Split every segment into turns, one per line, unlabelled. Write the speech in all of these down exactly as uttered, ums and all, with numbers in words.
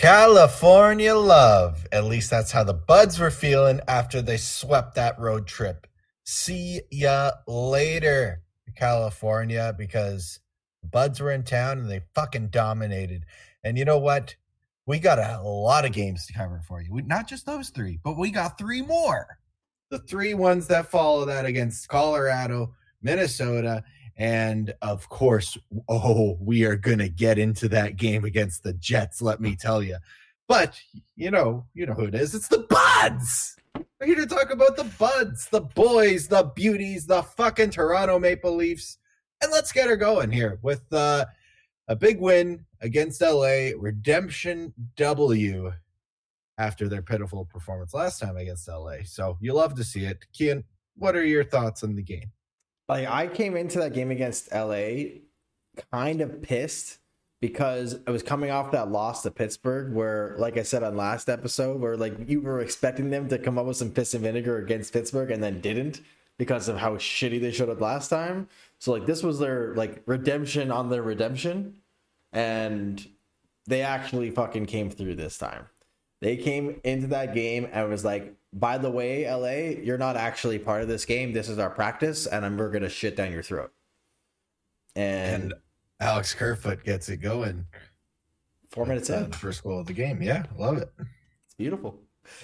California love. At least that's how the Buds were feeling after they swept that road trip. See ya later, California, because the Buds were in town and they fucking dominated. And you know what? We got a lot of games to cover for you. We, not just those three, but we got three more. The three ones that follow that against Colorado, Minnesota, and of course, oh, we are going to get into that game against the Jets, let me tell you. But, you know, you know who it is. It's the Buds. We're here to talk about the Buds, the boys, the beauties, the fucking Toronto Maple Leafs. And let's get her going here with uh, a big win against L A, redemption W after their pitiful performance last time against L A. So you love to see it. Kian, what are your thoughts on the game?
Like, I came into that game against L A kind of pissed because I was coming off that loss to Pittsburgh where, like I said on last episode, where like you were expecting them to come up with some piss and vinegar against Pittsburgh and then didn't because of how shitty they showed up last time. So like this was their like redemption on their redemption, and they actually fucking came through this time. They came into that game and was like, by the way, L A, you're not actually part of this game. This is our practice, and we're going to shit down your throat. And,
and Alex Kerfoot gets it going.
Four minutes
uh,
in.
The first goal of the game. Yeah, love it.
It's beautiful.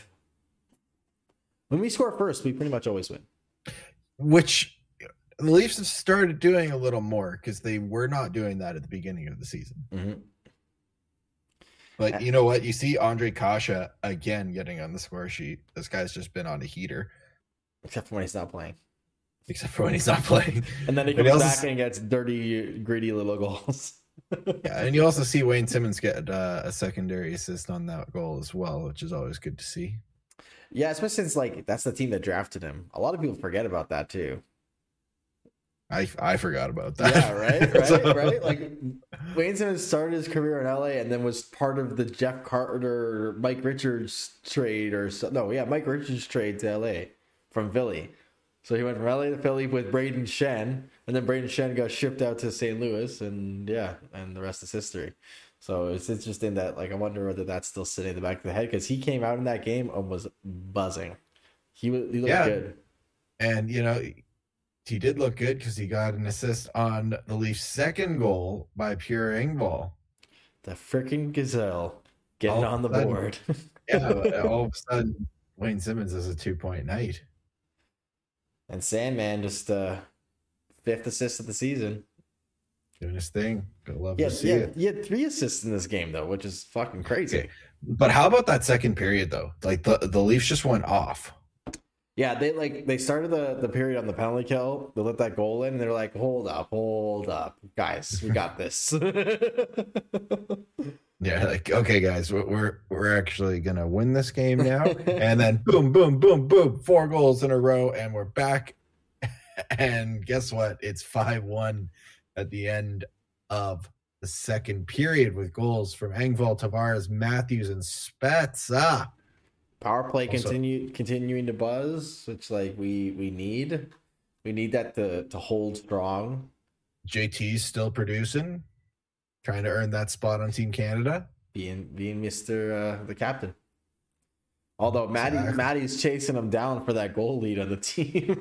When we score first, we pretty much always win.
Which the Leafs have started doing a little more because they were not doing that at the beginning of the season.
Mm-hmm.
But you know what? You see Andre Kasha again getting on the score sheet. This guy's just been on a heater.
Except for when he's not playing.
Except for when he's not playing.
And then he comes he back see... and gets dirty, greedy little goals.
Yeah, and you also see Wayne Simmons get uh, a secondary assist on that goal as well, which is always good to see.
Yeah, especially since like that's the team that drafted him. A lot of people forget about that too.
I I forgot about that.
Yeah, right, right, so... right. Like Wayne Simmons started his career in L A and then was part of the Jeff Carter, Mike Richards trade, or so, no, yeah, Mike Richards trade to L A from Philly. So he went from L A to Philly with Braden Shen, and then Braden Shen got shipped out to Saint Louis, and yeah, and the rest is history. So it's interesting that like I wonder whether that's still sitting in the back of the head because he came out in that game and was buzzing. He he looked
yeah.
good,
and you know. He did look good because he got an assist on the Leafs' second goal by Pierre Engvall.
The freaking gazelle getting all on the sudden, board.
Yeah, all of a sudden, Wayne Simmons is a two-point night.
And Sandman just uh, fifth assist of the season.
Doing his thing. Gonna love
yeah,
to see
yeah,
it.
He had three assists in this game, though, which is fucking crazy.
Okay. But how about that second period, though? Like, the, the Leafs just went off.
Yeah, they like they started the, the period on the penalty kill. They let that goal in, and they're like, "Hold up, hold up, guys, we got this."
Yeah, like okay, guys, we're we're actually gonna win this game now. And then boom, boom, boom, boom, four goals in a row, and we're back. And guess what? It's five one at the end of the second period with goals from Engvall, Tavares, Matthews, and Spezza.
Power play also, continue continuing to buzz, which like we we need. We need that to to hold strong.
J T's still producing, trying to earn that spot on Team Canada.
Being being Mister Uh, the captain. Although Maddie
exactly.
Maddie's chasing him down for that goal lead on the team.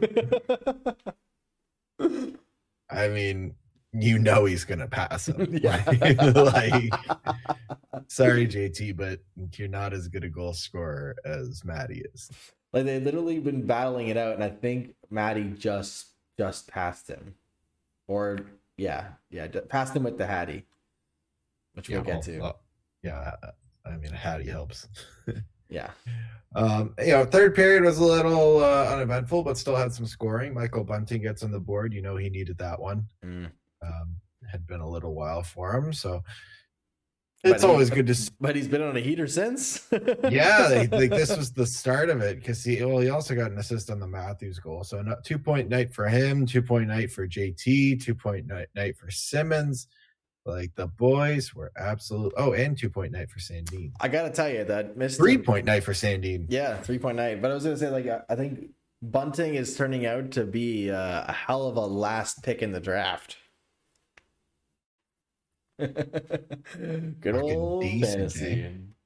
I mean, you know he's gonna pass him.
Yeah.
like, sorry, J T, but you're not as good a goal scorer as Maddie is.
Like they literally been battling it out, and I think Maddie just just passed him, or yeah, yeah, passed him with the Hattie, which we'll
yeah,
get to.
Well, yeah, I mean, Hattie helps.
Yeah.
Um, you know, third period was a little uh, uneventful, but still had some scoring. Michael Bunting gets on the board. You know, he needed that one.
Mm.
Um, had been a little while for him, so it's
but
always
he,
good to see.
But he's been on a heater since.
Yeah, they, they, this was the start of it because he well he also got an assist on the Matthews goal, so no, two point night for him, two point night for J T, two point night night for Simmons. Like the boys were absolute. Oh, and two point night for Sandin.
I gotta tell you that Mister
Three point night for Sandin.
Yeah, three point night. But I was gonna say like I think Bunting is turning out to be uh, a hell of a last pick in the draft. Good
Fucking
old
decent,
fantasy.
eh?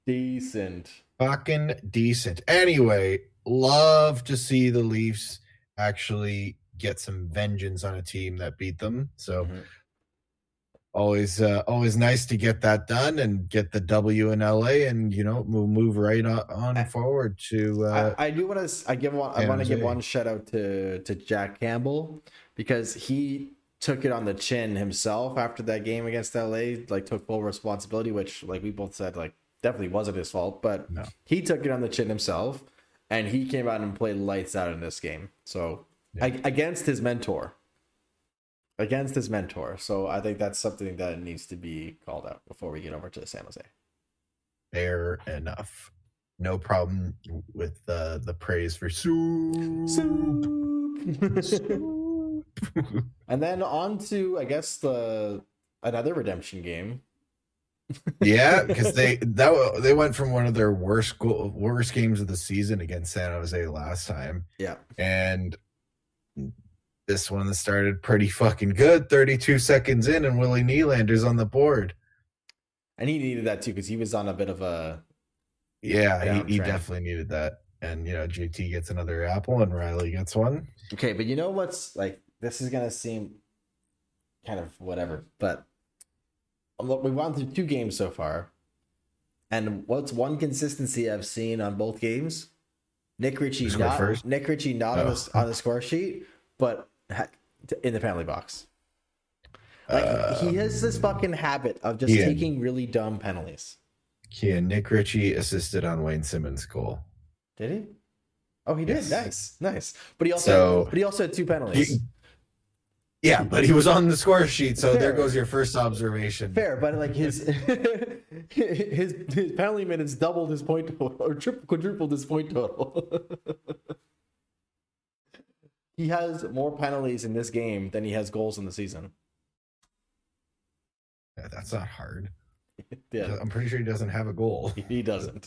Decent.
Fucking decent. Anyway, love to see the Leafs actually get some vengeance on a team that beat them. So mm-hmm. always, uh, always nice to get that done and get the W in L A, and you know move move right on, on I, forward to. Uh,
I, I do want to. I give one. I want to give one shout out to to Jack Campbell, because he took it on the chin himself after that game against L A. Like, took full responsibility, which, like we both said, like definitely wasn't his fault, but no. He took it on the chin himself, and he came out and played lights out in this game. So yeah. I, against his mentor, against his mentor. So I think that's something that needs to be called out before we get over to San Jose.
Fair enough. No problem with uh, the praise for soup.
Soup. soup. And then on to, I guess, the another redemption game.
Yeah, because they that they went from one of their worst goal, worst games of the season against San Jose last time.
Yeah,
and this one started pretty fucking good. thirty-two seconds in, and Willie Nylander's on the board,
and he needed that too because he was on a bit of a
yeah. He, he definitely needed that, and you know, J T gets another apple, and Riley gets one.
Okay, but you know what's like? This is gonna seem kind of whatever, but. Look, we've gone through two games so far, and what's one consistency I've seen on both games? Nick Ritchie not first. Nick Ritchie not oh. on, the, on the score sheet, but in the penalty box. Like um, he has this fucking habit of just yeah. taking really dumb penalties.
Yeah, Nick Ritchie assisted on Wayne Simmons' goal.
Did he? Oh, he did.
Yes.
Nice, nice. But he also,
so,
but he also had two penalties.
He, Yeah, but he was on the score sheet, so Fair. There goes your first observation.
Fair, but like his his his penalty minutes doubled his point total, or triple quadrupled his point total. He has more penalties in this game than he has goals in the season.
Yeah, that's not hard.
Yeah.
I'm pretty sure he doesn't have a goal.
He doesn't.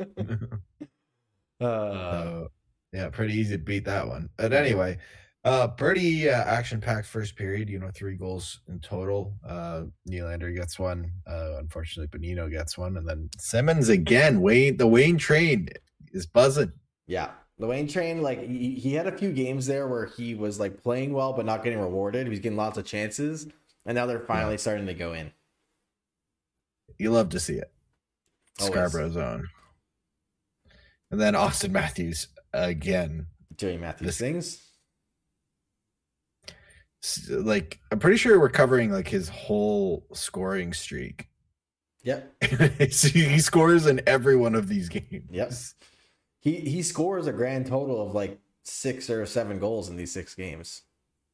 uh,
uh, yeah, pretty easy to beat that one. But anyway. Uh, pretty uh, action-packed first period. You know, three goals in total. Uh, Nylander gets one. Uh, unfortunately, Bonino gets one, and then Simmons again. Wayne, the Wayne train is buzzing.
Yeah, the Wayne train. Like he, he had a few games there where he was like playing well but not getting rewarded. He was getting lots of chances, and now they're finally yeah. starting to go in.
You love to see it.
Always.
Scarborough zone, and then Austin Matthews again.
Jerry Matthews this, things.
Like, I'm pretty sure we're covering like his whole scoring streak.
Yep.
He scores in every one of these games.
Yep. He he scores a grand total of like six or seven goals in these six games.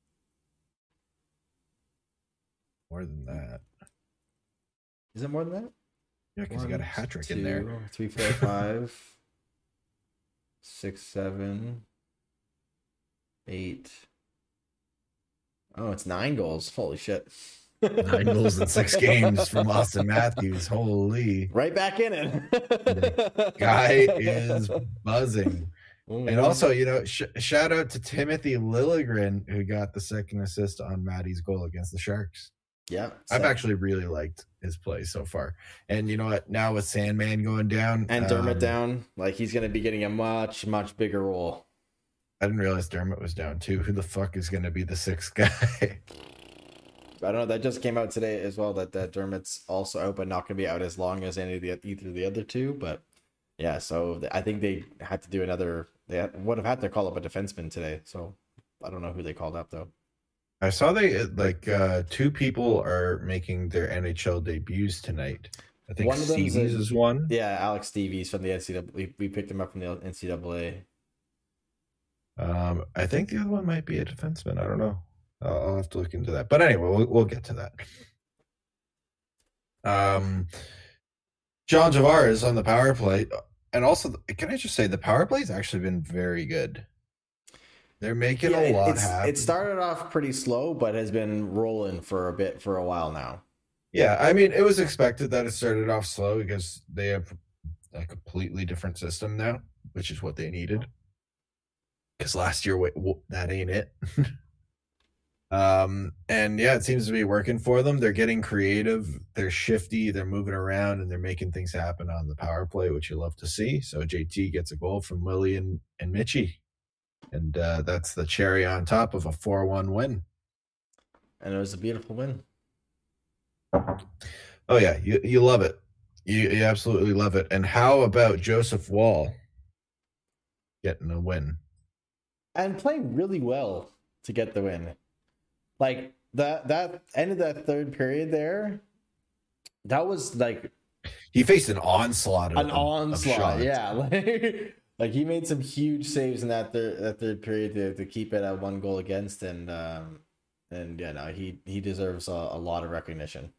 More than that.
Is it more than that?
Yeah, because he got a hat trick in there.
Three, four, five, six, seven, eight. Oh, it's nine goals. Holy shit.
Nine goals in six games from Austin Matthews. Holy.
Right back in it.
Guy is buzzing. Mm-hmm. And also, you know, sh- shout out to Timothy Liljegren, who got the second assist on Maddie's goal against the Sharks.
Yeah.
I've actually really liked his play so far. And you know what? Now with Sandman going down.
And Dermott um, down, like he's going to be getting a much, much bigger role.
I didn't realize Dermott was down too. Who the fuck is going to be the sixth guy?
I don't know. That just came out today as well. That, that Dermott's also out, but not going to be out as long as any of the either of the other two. But yeah, so I think they had to do another. They had, would have had to call up a defenseman today. So I don't know who they called up though.
I saw they like uh, two people are making their N H L debuts tonight. I think one of them Stevie's is one.
Yeah, Alex Stevie's from the N C double A. We, we picked him up from the N C double A.
Um, I think the other one might be a defenseman. I don't know. I'll, I'll have to look into that. But anyway, we'll, we'll get to that. Um, John Javar is on the power play. And also, can I just say, the power play has actually been very good. They're making yeah, a lot happen.
It started off pretty slow, but has been rolling for a bit for a while now.
Yeah, I mean, it was expected that it started off slow because they have a completely different system now, which is what they needed. Because last year, wait, that ain't it. Um, and yeah, it seems to be working for them. They're getting creative. They're shifty. They're moving around and they're making things happen on the power play, which you love to see. So J T gets a goal from Willie and, and Mitchie. And uh, that's the cherry on top of a four one win.
And it was a beautiful win.
Oh, yeah. You, you love it. You, you absolutely love it. And how about Joseph Wall getting a win?
And playing really well to get the win. Like, that, that end of that third period there, that was like...
He faced an onslaught of
An onslaught,
of
yeah. Like, like, he made some huge saves in that third, that third period to, to keep it at one goal against. And, um, and yeah, no, he, he deserves a, a lot of recognition.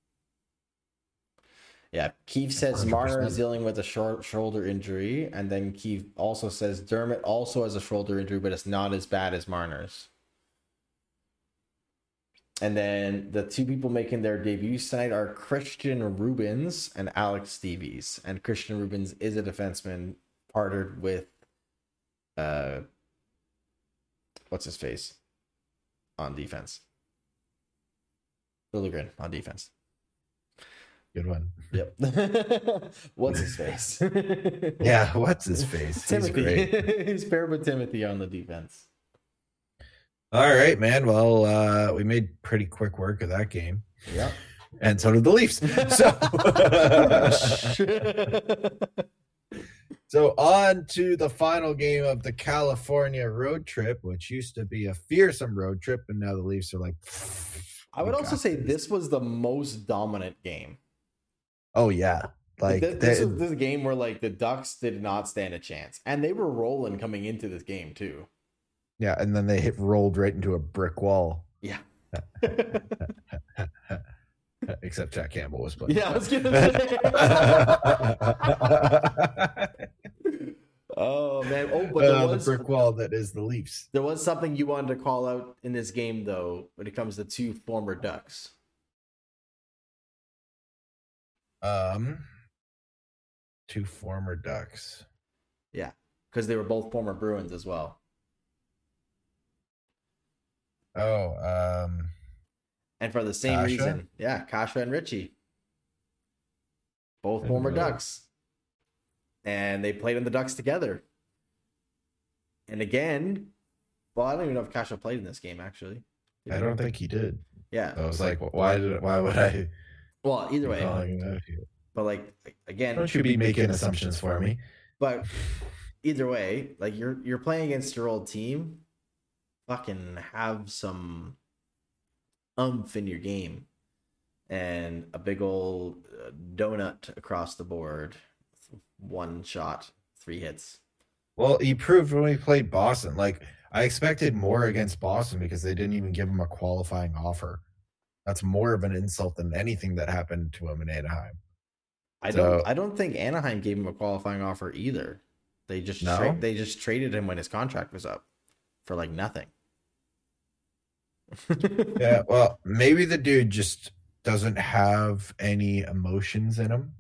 Yeah, Keith says
one hundred percent.
Marner is dealing with a short shoulder injury, and then Keith also says Dermott also has a shoulder injury, but it's not as bad as Marner's. And then the two people making their debuts tonight are Christian Rubens and Alex Stevies. And Christian Rubens is a defenseman partnered with, uh, what's his face on defense? Liljegren on defense.
Good one.
Yep. What's his face?
Yeah, what's his face?
Timothy.
He's great.
He's paired with Timothy on the defense.
All right, man. Well, uh, we made pretty quick work of that game.
Yep.
And so did the Leafs. So, so on to the final game of the California road trip, which used to be a fearsome road trip, and now the Leafs are like.
I would also say this was the most dominant game.
Oh yeah, like
this, this is this is a game where like the Ducks did not stand a chance, and they were rolling coming into this game too.
Yeah, and then they hit rolled right into a brick wall.
Yeah.
Except Jack Campbell was playing.
Yeah, I was gonna say. Oh man! Oh, but there
uh,
was
the brick wall that is the Leafs.
There was something you wanted to call out in this game, though, when it comes to two former Ducks.
Um, two former Ducks.
Yeah, because they were both former Bruins as well.
Oh, um,
and for the same
Kasha?
reason, yeah, Kasha and Richie, both former
really?
Ducks, and they played in the Ducks together. And again, well, I don't even know if Kasha played in this game actually.
Did I don't think he did.
Yeah,
I was like, why did? Why would I?
Well, either way, but like again,
don't you be making assumptions for me?
But either way, like you're you're playing against your old team. Fucking have some umph in your game, and a big old donut across the board. One shot, three hits.
Well, he proved when we played Boston. Like I expected more against Boston because they didn't even give him a qualifying offer. That's more of an insult than anything that happened to him in Anaheim.
I
so,
don't. I don't think Anaheim gave him a qualifying offer either. They just
no?
tra- they just traded him when his contract was up for like nothing.
Yeah, well, maybe the dude just doesn't have any emotions in him.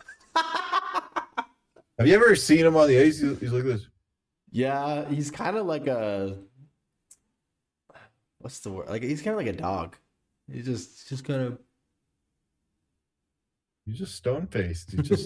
Have you ever seen him on the ice? He's, he's like this.
Yeah, he's kind of like a. What's the word? Like he's kind of like a dog. He's just just kind of.
He's just stone faced. He just.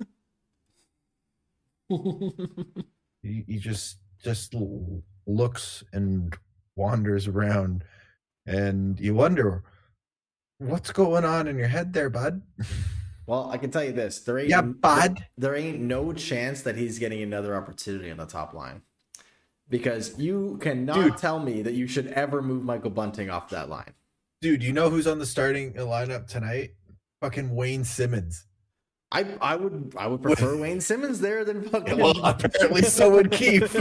he, he just just looks and wanders around, and you wonder what's going on in your head there, bud.
Well, I can tell you this: there ain't
yeah, bud.
There ain't no chance that he's getting another opportunity on the top line, because you cannot Dude. tell me that you should ever move Michael Bunting off that line.
Dude, you know who's on the starting lineup tonight? Fucking Wayne Simmons.
I I would I would prefer Wayne Simmons there than fucking.
Well, apparently so would Keith.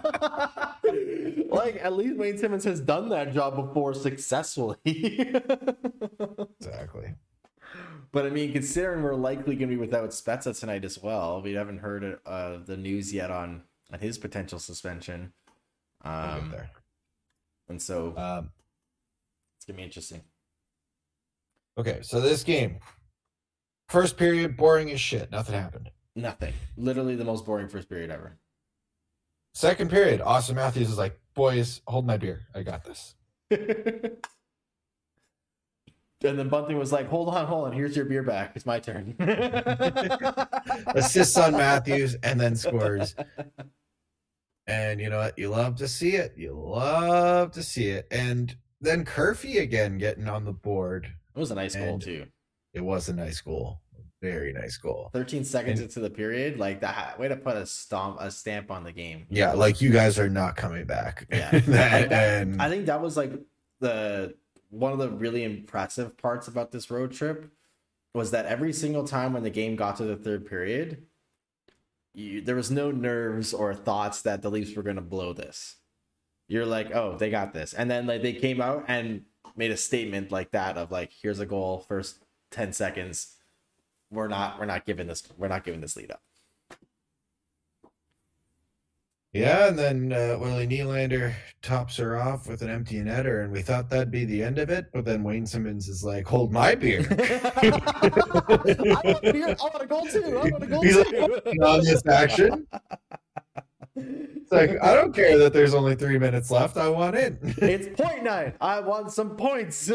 Like at least Wayne Simmons has done that job before successfully.
Exactly.
But I mean, considering we're likely going to be without Spezza tonight as well, we haven't heard uh, the news yet on, on his potential suspension. Um,
there.
And so
um,
it's going to be interesting.
Okay, so this game, first period, boring as shit. Nothing happened.
Nothing. Literally the most boring first period ever.
Second period, Austin Matthews is like, boys, hold my beer. I got this.
And then Bunting was like, hold on, hold on. Here's your beer back. It's my turn.
Assists on Matthews and then scores. And you know what? You love to see it. You love to see it. And then Curfy again getting on the board.
It was a nice goal,
And
too.
It was a nice goal. Very nice goal.
thirteen seconds
And-
into the period. Like, that way to put a stomp, a stamp on the game.
Yeah, like you guys are not coming back.
Yeah.
That- and
I think that was like the one of the really impressive parts about this road trip was that every single time when the game got to the third period, you, there was no nerves or thoughts that the Leafs were going to blow this. You're like, oh, they got this. And then like they came out and made a statement like that of like, here's a goal, first ten seconds. We're not we're not giving this we're not giving this lead up.
yeah, and then uh, Willie Nylander tops her off with an empty netter, and we thought that'd be the end of it. But then Wayne Simmons is like, "Hold my beer."
I want a beer. I want a goal too. I want a goal
He's
too.
like, on this action. It's like, I don't care that there's only three minutes left. I want in.
It's point nine. I want some points.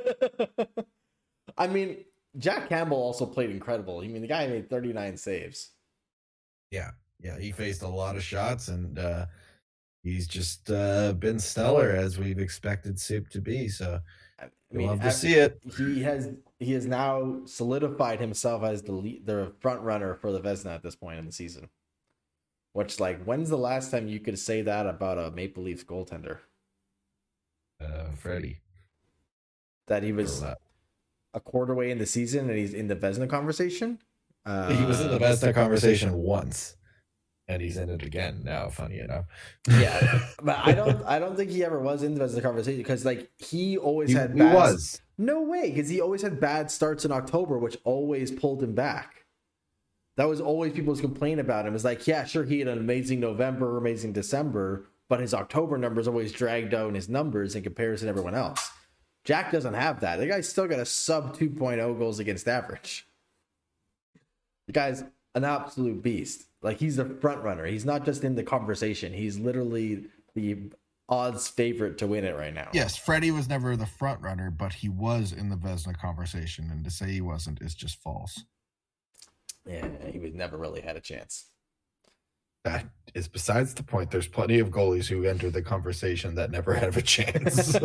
I mean, Jack Campbell also played incredible. I mean, the guy made thirty-nine saves.
Yeah, yeah, he faced a lot of shots, and uh, he's just uh, been stellar as we've expected Soup to be. So
I
we
mean,
love to
as-
see it.
he has he has now solidified himself as the lead, the front runner for the Vezina at this point in the season. Which, like, when's the last time you could say that about a Maple Leafs goaltender?
Uh, Freddie.
That he was
For that.
a quarter way in the season and he's in the Vezina conversation? Uh,
He was in the Vesta conversation once, and he's in it again now. Funny enough.
Yeah, but I don't. I don't think he ever was in the Vezina conversation because, like, he always
He,
had.
he
Bad,
was.
No way, because he always had bad starts in October, which always pulled him back. That was always people's complaint about him. It's like, yeah, sure, he had an amazing November, amazing December, but his October numbers always dragged down his numbers in comparison to everyone else. Jack doesn't have that. The guy's still got a sub two point oh goals against average. The guy's an absolute beast. Like, he's the front runner. He's not just in the conversation. He's literally the odds favorite to win it right now.
Yes, Freddie was never the front runner, but he was in the Vezina conversation, and to say he wasn't is just false.
Yeah, he was never really had a chance.
That is besides the point. There's plenty of goalies who enter the conversation that never have a chance.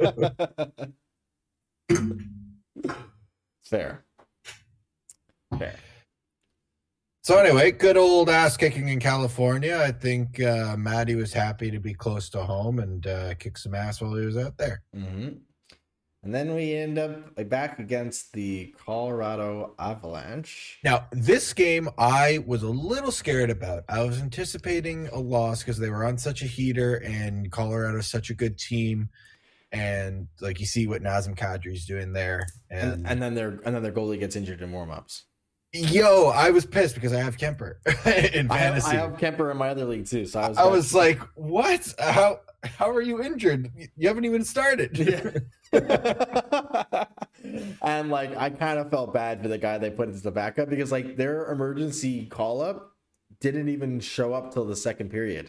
Fair. Fair.
So anyway, good old ass kicking in California. I think uh, Matty was happy to be close to home and uh, kick some ass while he was out there.
Mm-hmm. And then we end up back against the Colorado Avalanche.
Now, this game I was a little scared about. I was anticipating a loss because they were on such a heater and Colorado's such a good team. And like you see what Nazem Kadri's doing there. And,
And, and then their and then their goalie gets injured in warm-ups.
yo, I was pissed because I have Kemper in
I have,
fantasy.
I have Kemper in my other league too. So I was
I was like, what? How how are you injured? You haven't even started.
Yeah. And like I kind of felt bad for the guy they put into the backup because like their emergency call up didn't even show up till the second period.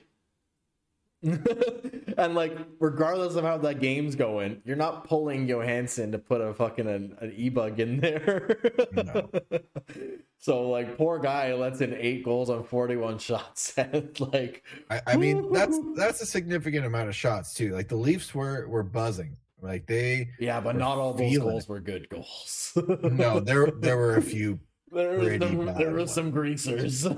And like regardless of how that game's going, you're not pulling Johansson to put a fucking an, an e-bug in there.
No.
So like poor guy lets in eight goals on forty-one shots. And like
I, I mean, that's that's a significant amount of shots too. Like the Leafs were were buzzing. Like they
yeah, but
We're
not all those
feeling
goals
it.
were good goals.
no, there there were a few.
There was,
Pretty
there,
bad
there were
ones.
some greasers.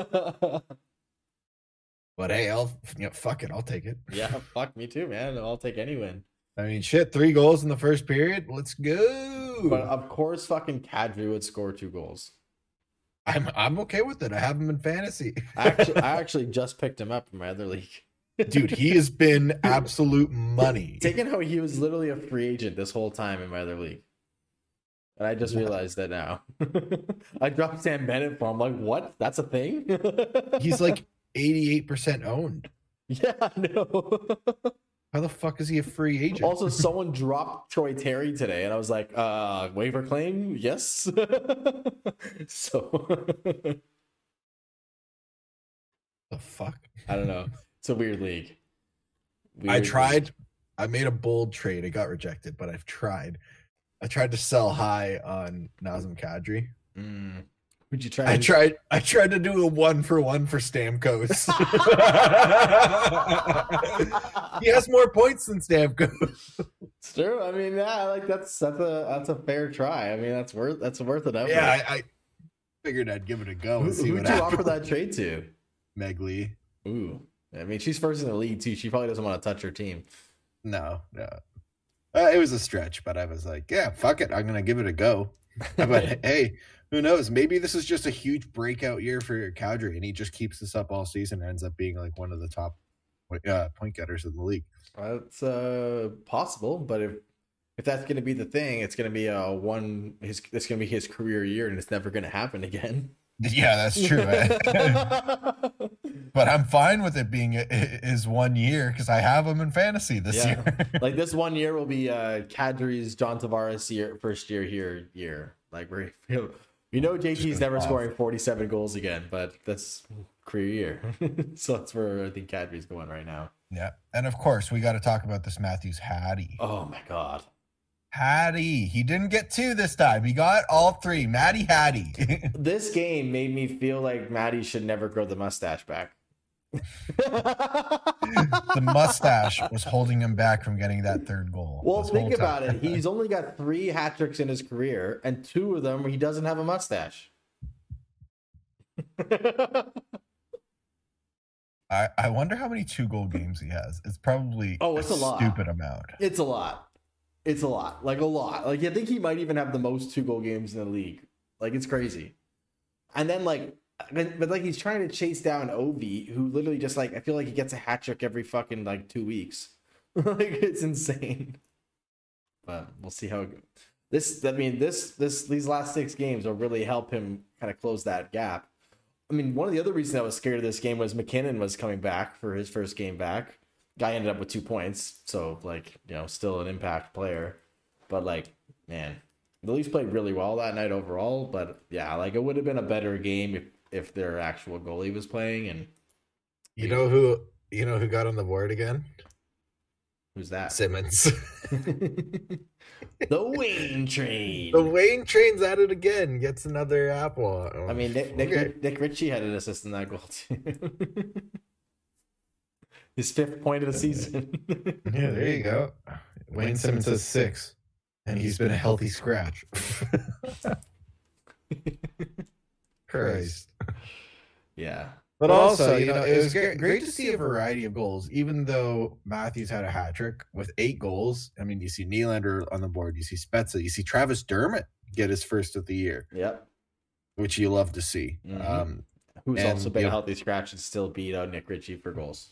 But hey, I'll you know, fuck it, I'll take it.
Yeah, fuck me too, man. I'll take any win.
I mean, shit, three goals in the first period. Let's go.
But of course, fucking Kadri would score two goals.
I'm I'm okay with it. I have him in fantasy.
I actually, I actually just picked him up in my other league.
Dude, he has been absolute money.
Taking how he was literally a free agent this whole time in my other league. And I just realized that now. I dropped Sam Bennett for him. Like, what? That's a thing?
He's like eighty-eight percent owned.
yeah, I know.
How the fuck is he a free agent?
Also, someone dropped Troy Terry today, and I was like, uh, waiver claim? Yes. So,
the fuck?
I don't know. It's a weird league.
I
Weird
tried
league.
I made a bold trade. It got rejected, but I've tried. I tried to sell high on Nazem Kadri.
Mm. Would you try?
I
to...
tried. I tried to do a one for one for Stamkos. He has more points than Stamkos.
It's true. I mean, yeah, like that's that's a that's a fair try. I mean, that's worth that's worth it. Effort.
Yeah, I, I figured I'd give it a go.
Who,
and see
who'd
what
you
happened.
offer that trade to?
Meg Lee.
Ooh, I mean, she's first in the league too. She probably doesn't want to touch her team.
No, no. Uh, it was a stretch, but I was like, yeah, fuck it. I'm gonna give it a go. But hey, who knows? Maybe this is just a huge breakout year for Kadri, and he just keeps this up all season and ends up being like one of the top uh, point getters in the league.
That's uh, possible, but if if that's going to be the thing, it's going to be a one. His it's going to be his career year, and it's never going to happen again.
Yeah, that's true. But I'm fine with it being his one year because I have him in fantasy this
Yeah.
year.
Like this one year will be uh, Kadri's John Tavares year, first year here year. Like we're you know J T's never scoring forty-seven goals again, but that's career year. So that's where I think Kadri's going right now.
Yeah, and of course we got to talk about this Matthews Hattie.
Oh my god.
Hattie, he didn't get two this time. He got all three. Matty Hattie.
This game made me feel like Matty should never grow the mustache back.
The mustache was holding him back from getting that third goal.
Well,
this
think
whole
about
time.
it. He's only got three hat tricks in his career, and two of them he doesn't have a mustache.
I, I wonder how many two goal games he has. It's probably
Oh, it's a lot.
stupid amount.
It's a lot. It's a lot. Like a lot. Like I think he might even have the most two goal games in the league. Like it's crazy. And then like, but, but like he's trying to chase down Ovi, who literally just like I feel like he gets a hat trick every fucking like two weeks. Like it's insane. But we'll see how it goes. This. I mean, this this these last six games will really help him kind of close that gap. I mean, one of the other reasons I was scared of this game was McKinnon was coming back for his first game back. Guy ended up with two points, so like you know, still an impact player. But like, man, the Leafs played really well that night overall. But yeah, like it would have been a better game if if their actual goalie was playing. And
You know who? You know who got on the board again?
who's that?
Simmons.
The Wayne train.
The Wayne train's at it again. Gets another apple.
I mean, Nick, Nick,
Okay.
Nick Ritchie had an assist in that goal too. His fifth point of the season.
Yeah, there you go. Wayne Simmons has six, and he's been a healthy scratch. Christ.
Yeah.
But also, you know, it was great, great to see a variety of goals, even though Matthews had a hat trick with eight goals. I mean, you see Nylander on the board, you see Spezza, you see Travis Dermott get his first of the year,
Yep.
which you love to see.
Mhm.
Um,
Who's
And,
also been
yeah.
a healthy scratch and still beat out Nick Ritchie for goals.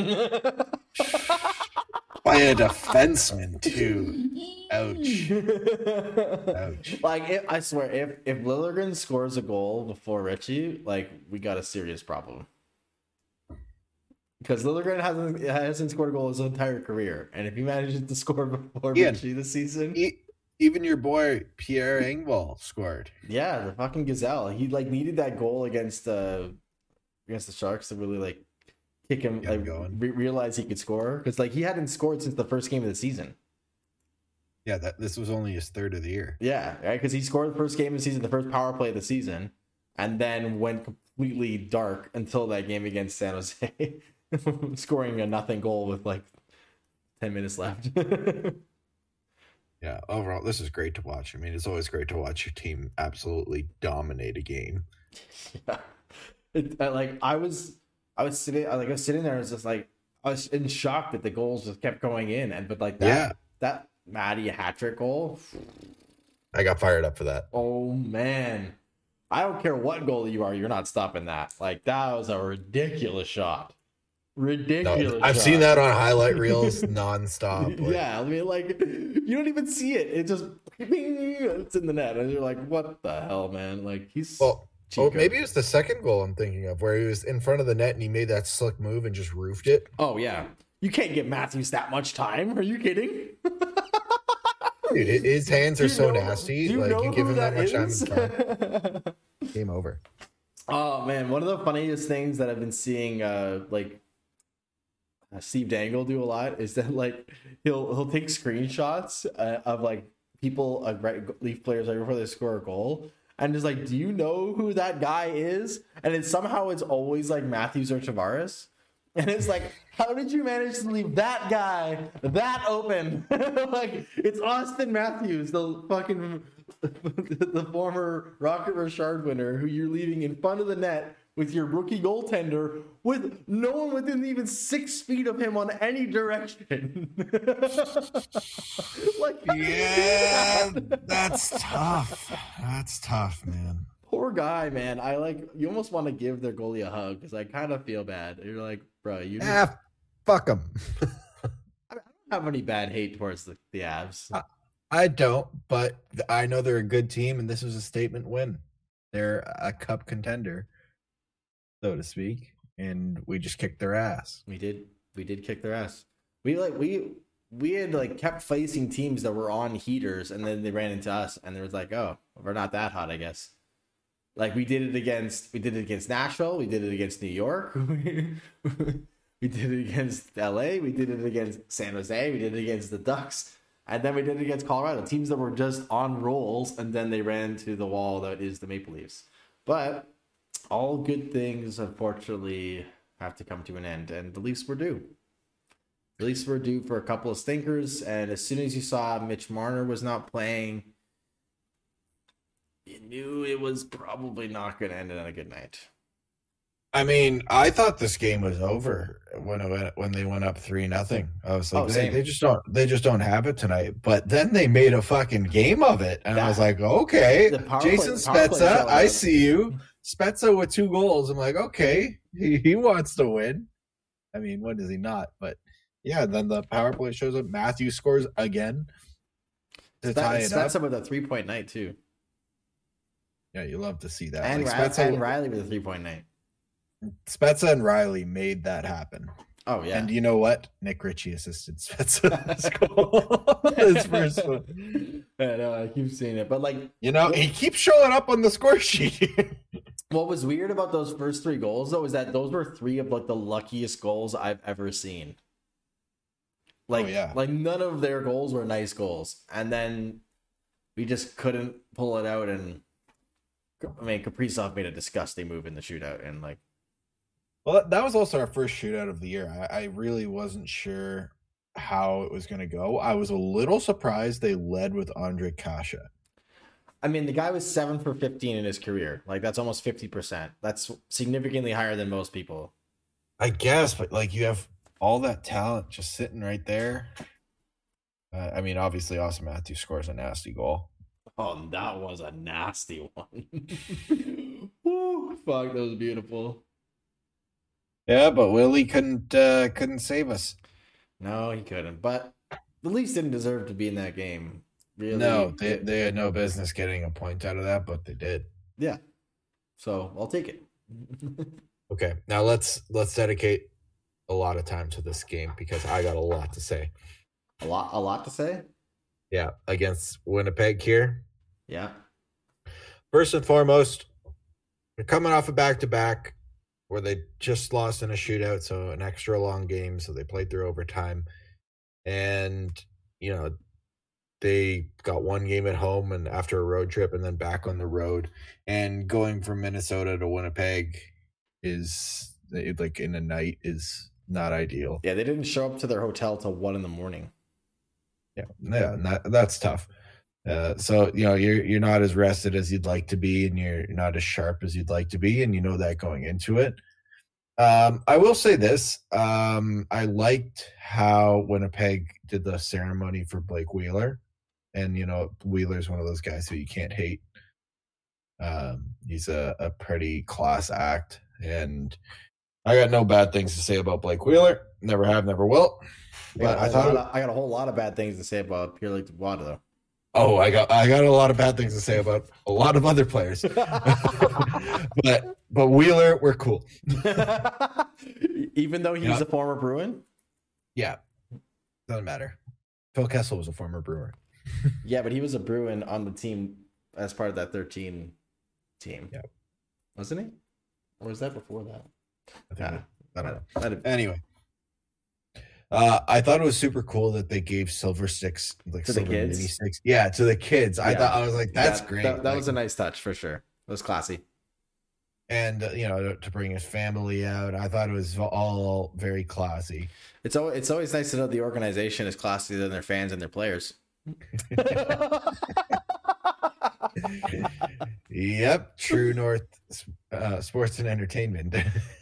by a defenseman, too. Ouch. Ouch.
Like, if, I swear, if if Liljegren scores a goal before Ritchie, like, we got a serious problem. Because Liljegren hasn't hasn't scored a goal his entire career, and if he manages to score before
Yeah.
Ritchie this season,
E- Even your boy Pierre Engvall scored.
yeah, the fucking Gazelle, he like needed that goal against uh against the Sharks to really like kick him,
Get him
like
going.
re- realize he could score because like he hadn't scored since the first game of the season.
Yeah, that this was only his third of the year.
Yeah, right. Because he scored the first game of the season, the first power play of the season, and then went completely dark until that game against San Jose, scoring a nothing goal with like ten minutes left.
Yeah, overall, this is great to watch. I mean, it's always great to watch your team absolutely dominate a game.
Yeah, it, I, like I was, I was sitting, I, like I was sitting there, and was just like I was in shock that the goals just kept going in, and but like that,
Yeah.
that Matty hat trick goal.
I got fired up for that.
Oh man, I don't care what goal you are, you're not stopping that. Like that was a ridiculous shot. Ridiculous.
No, I've
shot.
seen that on highlight reels nonstop. Like,
Yeah, I mean, like you don't even see it. It just it's in the net, and you're like, "What the hell, man?" Like he's
Well,
Chico.
oh, maybe it was the second goal I'm thinking of, where he was in front of the net and he made that slick move and just roofed it.
Oh yeah, you can't give Matthews that much time. Are you kidding?
Dude, it- his hands
Do
are
you
so
know-
nasty.
do you
Like
know
you give
who
him that much time in
is?
front, game over.
Oh man, one of the funniest things that I've been seeing, uh, like Steve Dangle do a lot is that like he'll he'll take screenshots uh, of like people uh, Leaf players right before they score a goal, and just like, do you know who that guy is? And it somehow it's always like Matthews or Tavares, and it's like, how did you manage to leave that guy that open? Like, it's Austin Matthews, the fucking the former Rocket Richard winner, who you're leaving in front of the net with your rookie goaltender, with no one within even six feet of him on any direction. Like,
Yeah, that's tough. That's tough, man.
poor guy, man. I like, you almost want to give their goalie a hug because I kind of feel bad. You're like, bro, you
Ah, fuck them.
I don't have any bad hate towards the, the Avs.
Uh, I don't, but I know they're a good team, and this was a statement win. They're a cup contender, so to speak, and we just kicked their ass.
We did, we did kick their ass. We like we we had like kept facing teams that were on heaters, and then they ran into us, and they was like, oh, we're not that hot, I guess. Like we did it against, we did it against Nashville, we did it against New York, we did it against L A, we did it against San Jose, we did it against the Ducks. And then we did it against Colorado, teams that were just on rolls, and then they ran to the wall that is the Maple Leafs. But all good things, unfortunately, have to come to an end, and the Leafs were due. The Leafs were due for a couple of stinkers, and as soon as you saw Mitch Marner was not playing, you knew it was probably not going to end on a good night.
I mean, I thought this game was over when it went, when they went up three nothing. I was like,
Oh,
they,
same.
they just don't they just don't have it tonight. But then they made a fucking game of it, and
That-
I was like, okay,
the power play-
Jason
power play
Spezza,
showed
I
up.
see you. Spezza with two goals. I'm like, okay, he, he wants to win. I mean, when does he not? But yeah, then the power play shows up. Matthews scores again to tie it
That's
up.
with a three-point night, too.
Yeah, you love to see that.
And,
Like,
Ri-
Spezza,
and Riley with a three-point night.
Spezza and Riley made that happen.
Oh, yeah.
And you know what? Nick Ritchie assisted Spezza's goal. His first one.
I know, I keep seeing it. But, like,
You know, he keeps showing up on the score sheet.
what was weird about those first three goals, though, is that those were three of, like, the luckiest goals I've ever seen. Like,
Oh, yeah.
like none of their goals were nice goals. And then we just couldn't pull it out. And, I mean, Kaprizov made a disgusting move in the shootout. And, like,
Well, that- that was also our first shootout of the year. I, I really wasn't sure how it was going to go. I was a little surprised they led with Andre Kasha.
I mean, the guy was seven for fifteen in his career. Like, that's almost fifty percent. That's significantly higher than most people.
I guess, but like you have all that talent just sitting right there. Uh, I mean, obviously, Austin Matthews scores a nasty goal.
Oh, that was a nasty one. Woo, fuck, that was beautiful.
Yeah, but Willie couldn't uh, couldn't save us.
No, he couldn't. But the Leafs didn't deserve to be in that game. Really?
No, they they had no business getting a point out of that, but they did.
Yeah. So I'll take it.
Okay, now let's let's dedicate a lot of time to this game because I got a lot to say.
a lot, a lot to say.
Yeah, against Winnipeg here.
Yeah.
First and foremost, they're coming off a back-to-back where they just lost in a shootout, so an extra long game, so they played through overtime. And, you know, they got one game at home and after a road trip and then back on the road. And going from Minnesota to Winnipeg is, like, in a night is not ideal.
Yeah, they didn't show up to their hotel till one in the morning.
Yeah, yeah, that, that's tough. Uh, so you know you're you're not as rested as you'd like to be, and you're not as sharp as you'd like to be, and you know that going into it. Um, I will say this: um, I liked how Winnipeg did the ceremony for Blake Wheeler, and you know Wheeler's one of those guys who you can't hate. Um, he's a, a pretty class act, and I got no bad things to say about Blake Wheeler. Never have, never will. But
I,
I
got a
thought.
lot of- I got a whole lot of bad things to say about Pierre Luc Dubois, though.
Oh, I got I got a lot of bad things to say about a lot of other players, but but Wheeler, we're cool.
Even though he's
Yeah.
a former Bruin.
Yeah, doesn't matter. Phil Kessel was a former Brewer.
Yeah, but he was a Bruin on the team as part of that thirteen team.
Yeah.
Wasn't he? Or was that before that?
I think.
Yeah.
I don't know.
That'd-
Anyway, Uh, I thought it was super cool that they gave silver sticks, like
To the
silver
kids?
mini sticks. Yeah, to the kids. I
Yeah.
thought I was like, that's
that,
great.
That, that
Like,
was a nice touch for sure. It was classy.
and uh, you know, to, to bring his family out, I thought it was all very classy.
It's always, it's always nice to know the organization is classier than their fans and their players.
Yep, True North uh, Sports and Entertainment.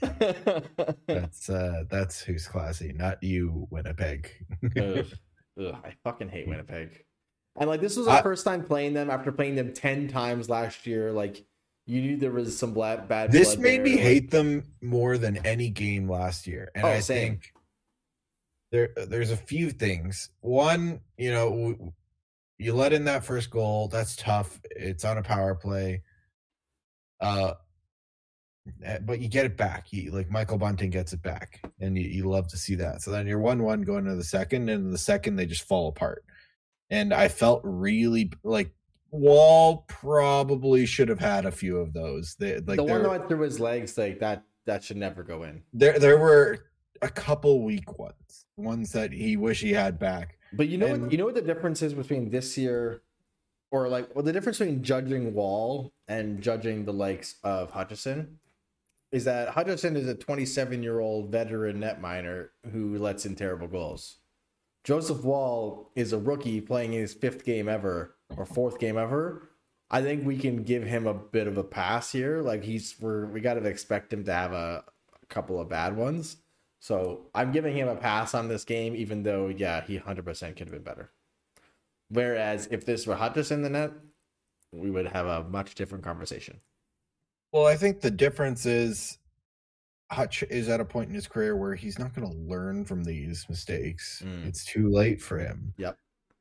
that's uh, that's who's classy, not you, Winnipeg.
Ugh. Ugh, I fucking hate Winnipeg. And like this was our
I,
first time playing them after playing them ten times last year. Like you knew there was some bad bad.
This
blood
made
there.
me
Like,
hate them more than any game last year, and
Oh,
I
same.
think there there's a few things. One, you know, you let in that first goal. That's tough. It's on a power play. Uh, but you get it back. You, like Michael Bunting gets it back, and you, you love to see that. So then you're one one going to the second, and in the second they just fall apart. And I felt really like Wall probably should have had a few of those. They, like
the one
there,
that went through his legs, like that that should never go in.
there there were a couple weak ones, ones that he wish he had back.
But you know
And-
what you know what the difference is between this year, or like well the difference between judging Wall and judging the likes of Hutchison is that Hutchison is a twenty-seven year old veteran netminer who lets in terrible goals. Joseph Wall is a rookie playing his fifth game ever or fourth game ever. I think we can give him a bit of a pass here. Like he's we're we gotta expect him to have a, a couple of bad ones. So I'm giving him a pass on this game, even though yeah, he one hundred percent could have been better. Whereas if this were Hutchison in the net, we would have a much different conversation.
Well, I think the difference is Hutch is at a point in his career where he's not going to learn from these mistakes.
Mm.
It's too late for him.
Yep.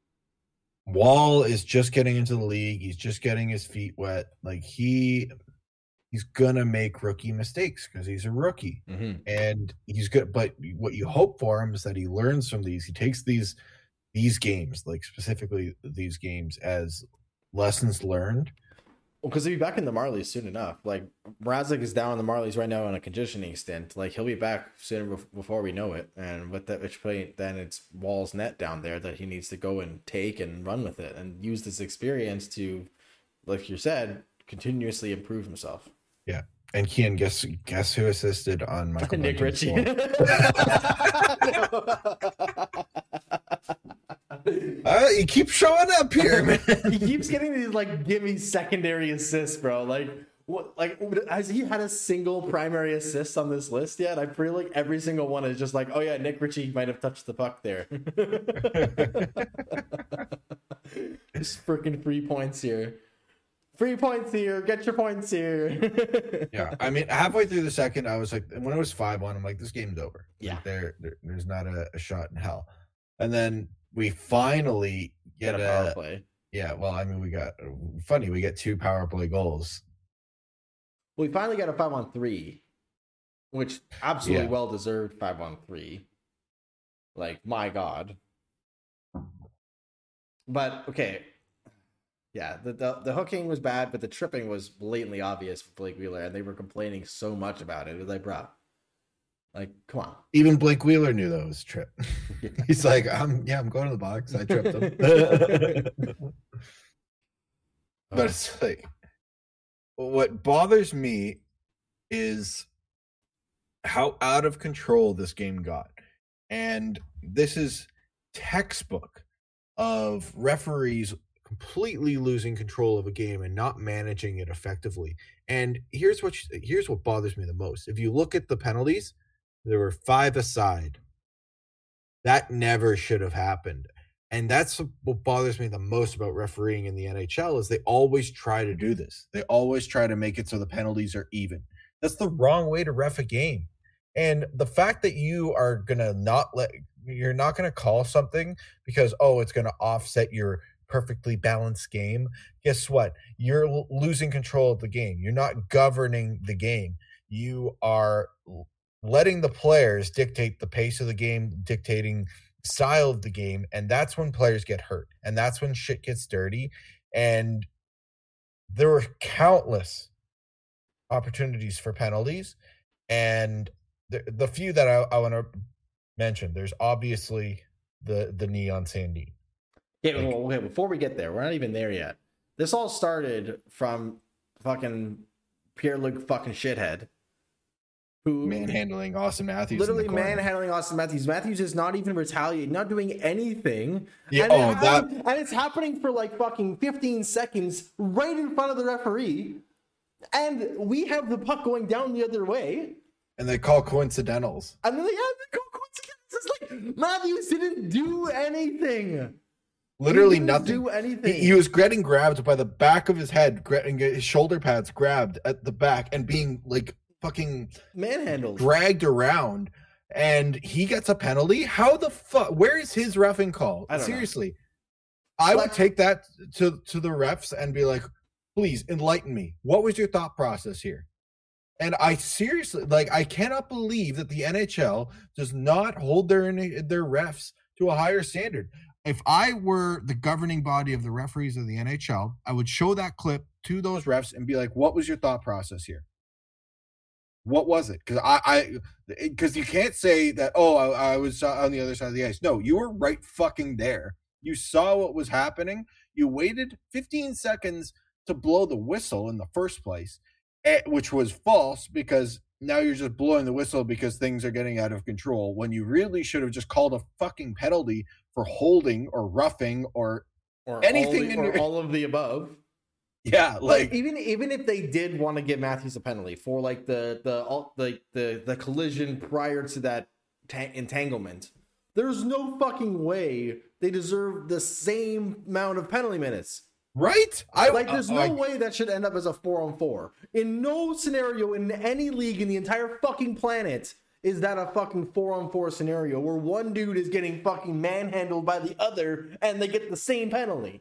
Wall is just getting into the league. He's just getting his feet wet. Like he, he's gonna make rookie mistakes because he's a rookie,
Mm-hmm.
and he's good. But what you hope for him is that he learns from these. He takes these these games, like specifically these games, as lessons learned.
Well, because he'll be back in the Marlies soon enough. Like Mrazek is down in the Marlies right now on a conditioning stint. Like he'll be back soon bef- before we know it. And with that, which point then it's Wall's net down there that he needs to go and take and run with it and use this experience to, like you said, continuously improve himself.
Yeah. And Kian, guess guess who assisted on Michael
Nick
Bunting's
Ritchie.
goal? Uh, you keep showing up here, man.
He keeps getting these like gimme secondary assists, bro. Like what? Like has he had a single primary assist on this list yet? I feel like every single one is just like, oh yeah, Nick Ritchie might have touched the puck there. Just freaking free points here. Free points here. Get your points here.
Yeah, I mean, halfway through the second, I was like, when it was five one, I'm like, this game's over.
Yeah.
Like, there, there, there's not a, a shot in hell. And then we finally
Get
get,
a power
a,
play.
yeah. Well, I mean, we got funny. We get two power play goals.
We finally got a five on three, which absolutely
Yeah.
well deserved five on three. Like my god. But okay, yeah, the, the the hooking was bad, but the tripping was blatantly obvious for Blake Wheeler, and they were complaining so much about it. It was like, bro, like, come on.
Even Blake Wheeler knew that was a trip. He's like, I'm yeah, I'm going to the box. I tripped him. But it's like, what bothers me is how out of control this game got. And this is textbook of referees completely losing control of a game and not managing it effectively. And here's what you, here's what bothers me the most. If you look at the penalties, there were five aside. That never should have happened. And that's what bothers me the most about refereeing in the N H L is they always try to do this. They always try to make it so the penalties are even. That's the wrong way to ref a game. And the fact that you are going to not let, you're not going to call something because, oh, it's going to offset your perfectly balanced game. Guess what? You're l- losing control of the game. You're not governing the game. You are letting the players dictate the pace of the game, dictating style of the game, and that's when players get hurt, and that's when shit gets dirty. And there were countless opportunities for penalties, and the, the few that I, I want to mentioned, there's obviously the the knee on Sandin.
Yeah, like, well, okay, before we get there, we're not even there yet. This all started from fucking Pierre-Luc fucking shithead. Who
manhandling Austin Matthews.
Literally manhandling Austin Matthews. Matthews is not even retaliating, not doing anything.
Yeah,
and,
oh,
it
that...
and it's happening for like fucking fifteen seconds right in front of the referee. And we have the puck going down the other way.
And they call coincidentals.
And then they, yeah, they call coincidentals. It's like Matthews didn't do anything.
Literally nothing.
Do anything.
He, he was getting grabbed by the back of his head, and his shoulder pads grabbed at the back, and being like fucking
manhandled,
dragged around, and he gets a penalty. How the fuck? Where is his reffing call? Seriously, know. I would take that to to the refs and be like, please enlighten me. What was your thought process here? And I seriously, like, I cannot believe that the N H L does not hold their their refs to a higher standard.
If I were the governing body of the referees of the N H L, I would show that clip to those refs and be like, what was your thought process here? What was it? Because I, I, because you can't say that, oh, I, I was on the other side of the ice. No, you were right fucking there. You saw what was happening. You waited fifteen seconds to blow the whistle in the first place, which was false, because now you're just blowing the whistle because things are getting out of control, when you really should have just called a fucking penalty for holding or roughing or,
or
anything.
All, the, or all of the above.
Yeah, like,
like even even if they did want to give Matthews a penalty for like the the the the, the collision prior to that ta- entanglement, there's no fucking way they deserve the same amount of penalty minutes.
Right? I
like there's
uh,
no
I,
way that should end up as a four on four. In no scenario in any league in the entire fucking planet is that a fucking four on four scenario where one dude is getting fucking manhandled by the other and they get the same penalty.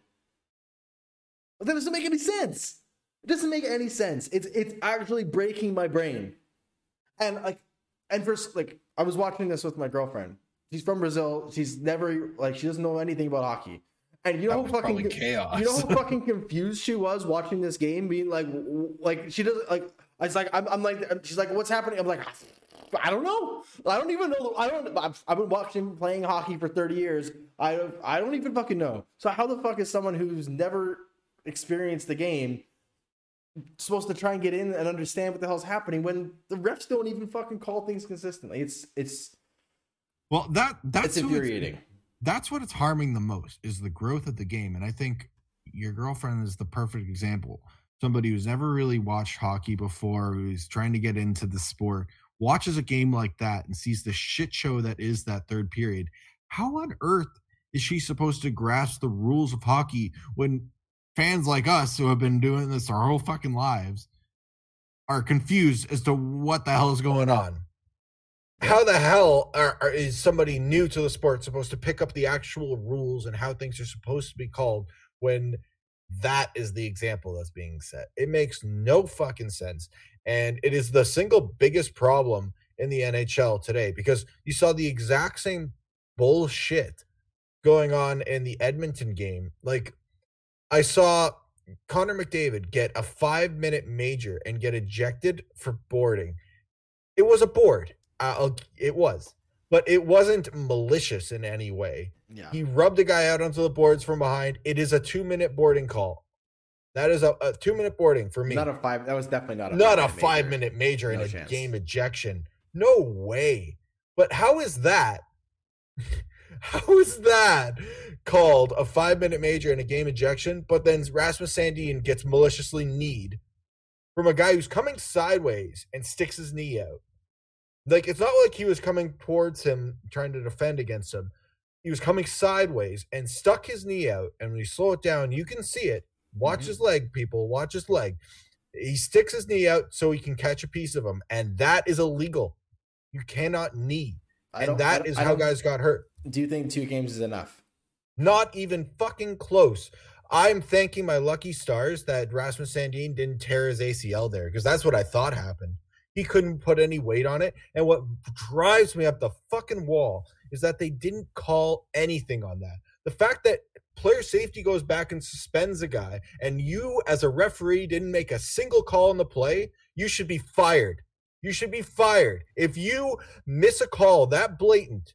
That doesn't make any sense. It doesn't make any sense. It's it's actually breaking my brain. And like, and first, like, I was watching this with my girlfriend. She's from Brazil. She's never like she doesn't know anything about hockey. And you know how fucking
chaos.
You know how fucking confused she was watching this game, being like, like she doesn't like. I was like, I'm, I'm like, she's like, what's happening? I'm like, I don't know. I don't even know. I don't. I've, I've been watching playing hockey for thirty years. I I don't even fucking know. So how the fuck is someone who's never experienced the game supposed to try and get in and understand what the hell's happening when the refs don't even fucking call things consistently? It's it's
well that that's
it's infuriating.
It's, that's what it's harming the most, is the growth of the game. And I think your girlfriend is the perfect example. Somebody who's never really watched hockey before, who's trying to get into the sport, watches a game like that and sees the shit show that is that third period. How on earth is she supposed to grasp the rules of hockey when fans like us, who have been doing this our whole fucking lives, are confused as to what the hell is going on?
How the hell are, are, is somebody new to the sport supposed to pick up the actual rules and how things are supposed to be called when that is the example that's being set? It makes no fucking sense. And it is the single biggest problem in the N H L today, because you saw the exact same bullshit going on in the Edmonton game. Like, I saw Connor McDavid get a five-minute major and get ejected for boarding. It was a board. Uh, it was. But it wasn't malicious in any way.
Yeah.
He rubbed a guy out onto the boards from behind. It is a two-minute boarding call. That is a, a two-minute boarding for me.
Not a five. That was definitely not a
not
five
a five-minute major,
major
in a
chance.
Game ejection. No way. But how is that? How is that called a five-minute major in a game ejection, but then Rasmus Sandin gets maliciously kneed from a guy who's coming sideways and sticks his knee out? Like, it's not like he was coming towards him trying to defend against him. He was coming sideways and stuck his knee out, and when you slow it down, you can see it. Watch mm-hmm. his leg, people. Watch his leg. He sticks his knee out so he can catch a piece of him, and that is illegal. You cannot knee. And that is how guys got hurt.
Do you think two games is enough?
Not even fucking close. I'm thanking my lucky stars that Rasmus Sandin didn't tear his A C L there, because that's what I thought happened. He couldn't put any weight on it. And what drives me up the fucking wall is that they didn't call anything on that. The fact that player safety goes back and suspends a guy, and you as a referee didn't make a single call on the play, you should be fired. You should be fired. If you miss a call that blatant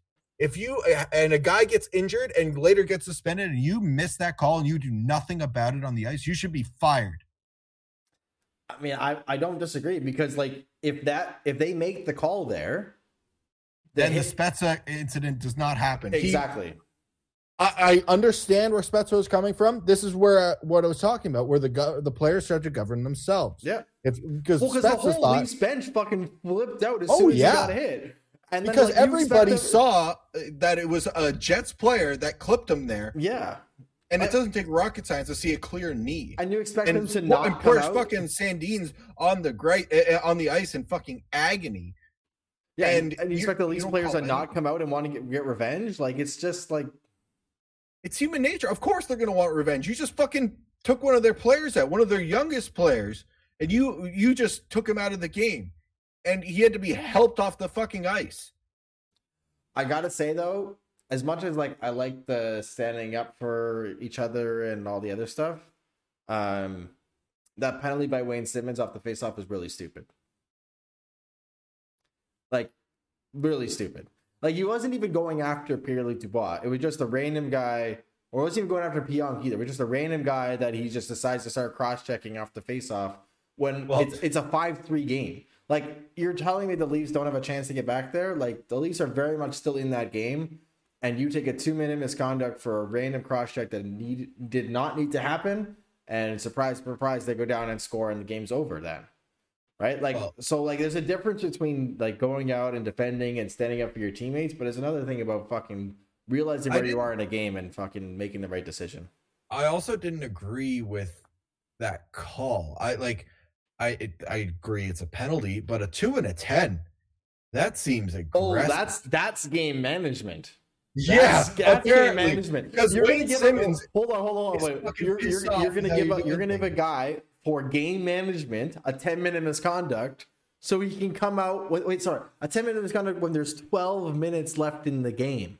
if you and a guy gets injured and later gets suspended and you miss that call and you do nothing about it on the ice, you should be fired.
I mean, I, I don't disagree because like if that if they make the call there,
then
hit,
the Spezza incident does not happen.
Exactly.
He, I, I understand where Spezza is coming from. This is where uh, what I was talking about, where the go- the players start to govern themselves.
Yeah,
if because
well, the whole
thought,
Leafs bench fucking flipped out as
oh,
soon as
yeah.
he got hit. And
because
then, like,
everybody
them-
saw that it was a Jets player that clipped him there.
Yeah.
And
I,
it doesn't take rocket science to see a clear knee.
And you expect
and,
him to not
and
come
poor
out?
fucking Sandin's on the great uh, on the ice in fucking agony.
Yeah,
and,
and you expect the Leafs players to
any-
not come out and want to get, get revenge? Like, it's just like...
It's human nature. Of course they're going to want revenge. You just fucking took one of their players out, one of their youngest players, and you you just took him out of the game. And he had to be helped off the fucking ice.
I gotta say, though, as much as like I like the standing up for each other and all the other stuff, um, that penalty by Wayne Simmons off the faceoff was really stupid. Like, really stupid. Like, he wasn't even going after Pierre-Luc Dubois. It was just a random guy, or it wasn't even going after Pionk either. It was just a random guy that he just decides to start cross-checking off the faceoff when well, it's, it's a five three game. Like, you're telling me the Leafs don't have a chance to get back there? Like, the Leafs are very much still in that game, and you take a two-minute misconduct for a random cross-check that need, did not need to happen, and surprise, surprise, they go down and score, and the game's over then. Right? Like, well, so, like, there's a difference between, like, going out and defending and standing up for your teammates, but there's another thing about fucking realizing where you are in a game and fucking making the right decision.
I also didn't agree with that call. I, like, I it, I agree it's a penalty, but a two and a ten, that seems aggressive.
Oh, that's, that's game management.
Yeah,
that's, that's game management.
Because
you're
Wayne
gonna give
Simmons...
A, hold on, hold on, wait. You're, you're, you're going to give a, you're going to give a guy... for game management, a ten-minute misconduct, so he can come out... Wait, wait sorry. A ten-minute misconduct when there's twelve minutes left in the game.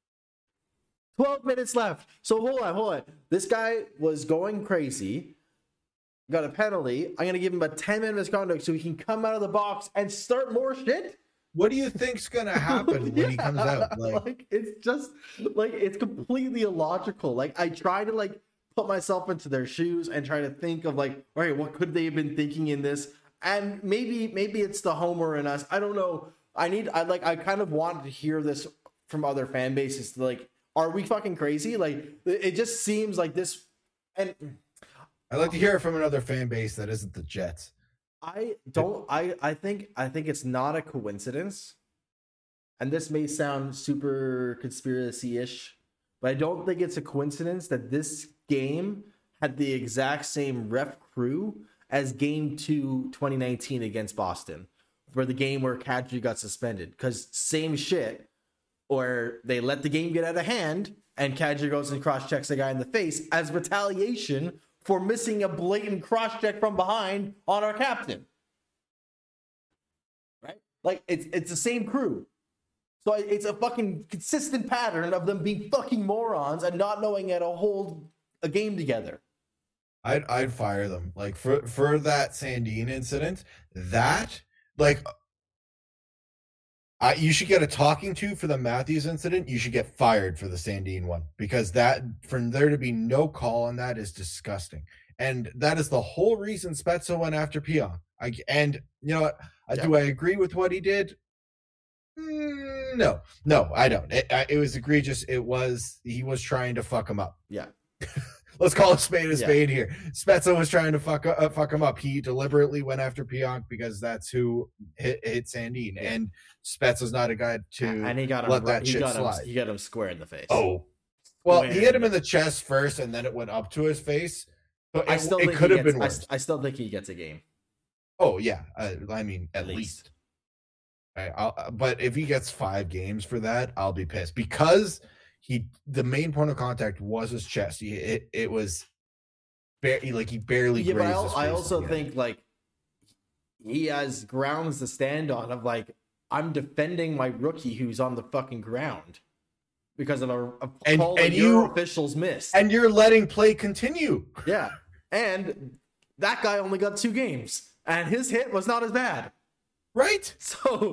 twelve minutes left. So hold on, hold on. This guy was going crazy, got a penalty. I'm going to give him a ten-minute misconduct so he can come out of the box and start more shit?
What do you think's going to happen
yeah,
when he comes out?
Like, like, it's just... Like, it's completely illogical. Like, I try to, like... put myself into their shoes and try to think of like, all right, what could they have been thinking in this? And maybe, maybe it's the homer in us. I don't know. I need, I like, I kind of wanted to hear this from other fan bases. Like, are we fucking crazy? Like, it just seems like this. And
I'd like to hear it from another fan base that isn't the Jets.
I don't, I, I think, I think it's not a coincidence. And this may sound super conspiracy-ish, but I don't think it's a coincidence that this game had the exact same ref crew as game two twenty nineteen against Boston for the game where Kadri got suspended, because same shit, or they let the game get out of hand and Kadri goes and cross-checks the guy in the face as retaliation for missing a blatant cross-check from behind on our captain. Right? Like, it's it's the same crew. So it's a fucking consistent pattern of them being fucking morons and not knowing how to hold a game together.
I'd I'd fire them. Like for for that Sandin incident, that like I you should get a talking to for the Matthews incident. You should get fired for the Sandin one, because that for there to be no call on that is disgusting. And that is the whole reason Spezza went after Pionk. I and you know what? Yeah. Do I agree with what he did? Mm, no, no, I don't. It, it was egregious. It was he was trying to fuck him up.
Yeah.
Let's call a spade a spade
yeah.
here. Spezza was trying to fuck uh, fuck him up. He deliberately went after Pionk because that's who hit, hit Sandin. Yeah. And Spezza's not a guy to
and he got him,
let that
he
shit
got
slide.
Him, he got him square in the face.
Oh, well,
when...
he hit him in the chest first, and then it went up to his face. But
I
it,
still
it could have been worse.
I, I still think he gets a game.
Oh yeah, uh, I mean at, at least.
least.
Right, I'll, but if he gets five games for that, I'll be pissed, because he the main point of contact was his chest. He, it it was. Barely, like he barely.
Yeah, but I,
his face
I also
again.
think like he has grounds to stand on of like, I'm defending my rookie who's on the fucking ground because of a, a
and,
call
and
that
you
your officials missed,
and you're letting play continue.
Yeah, and that guy only got two games, and his hit was not as bad.
Right.
So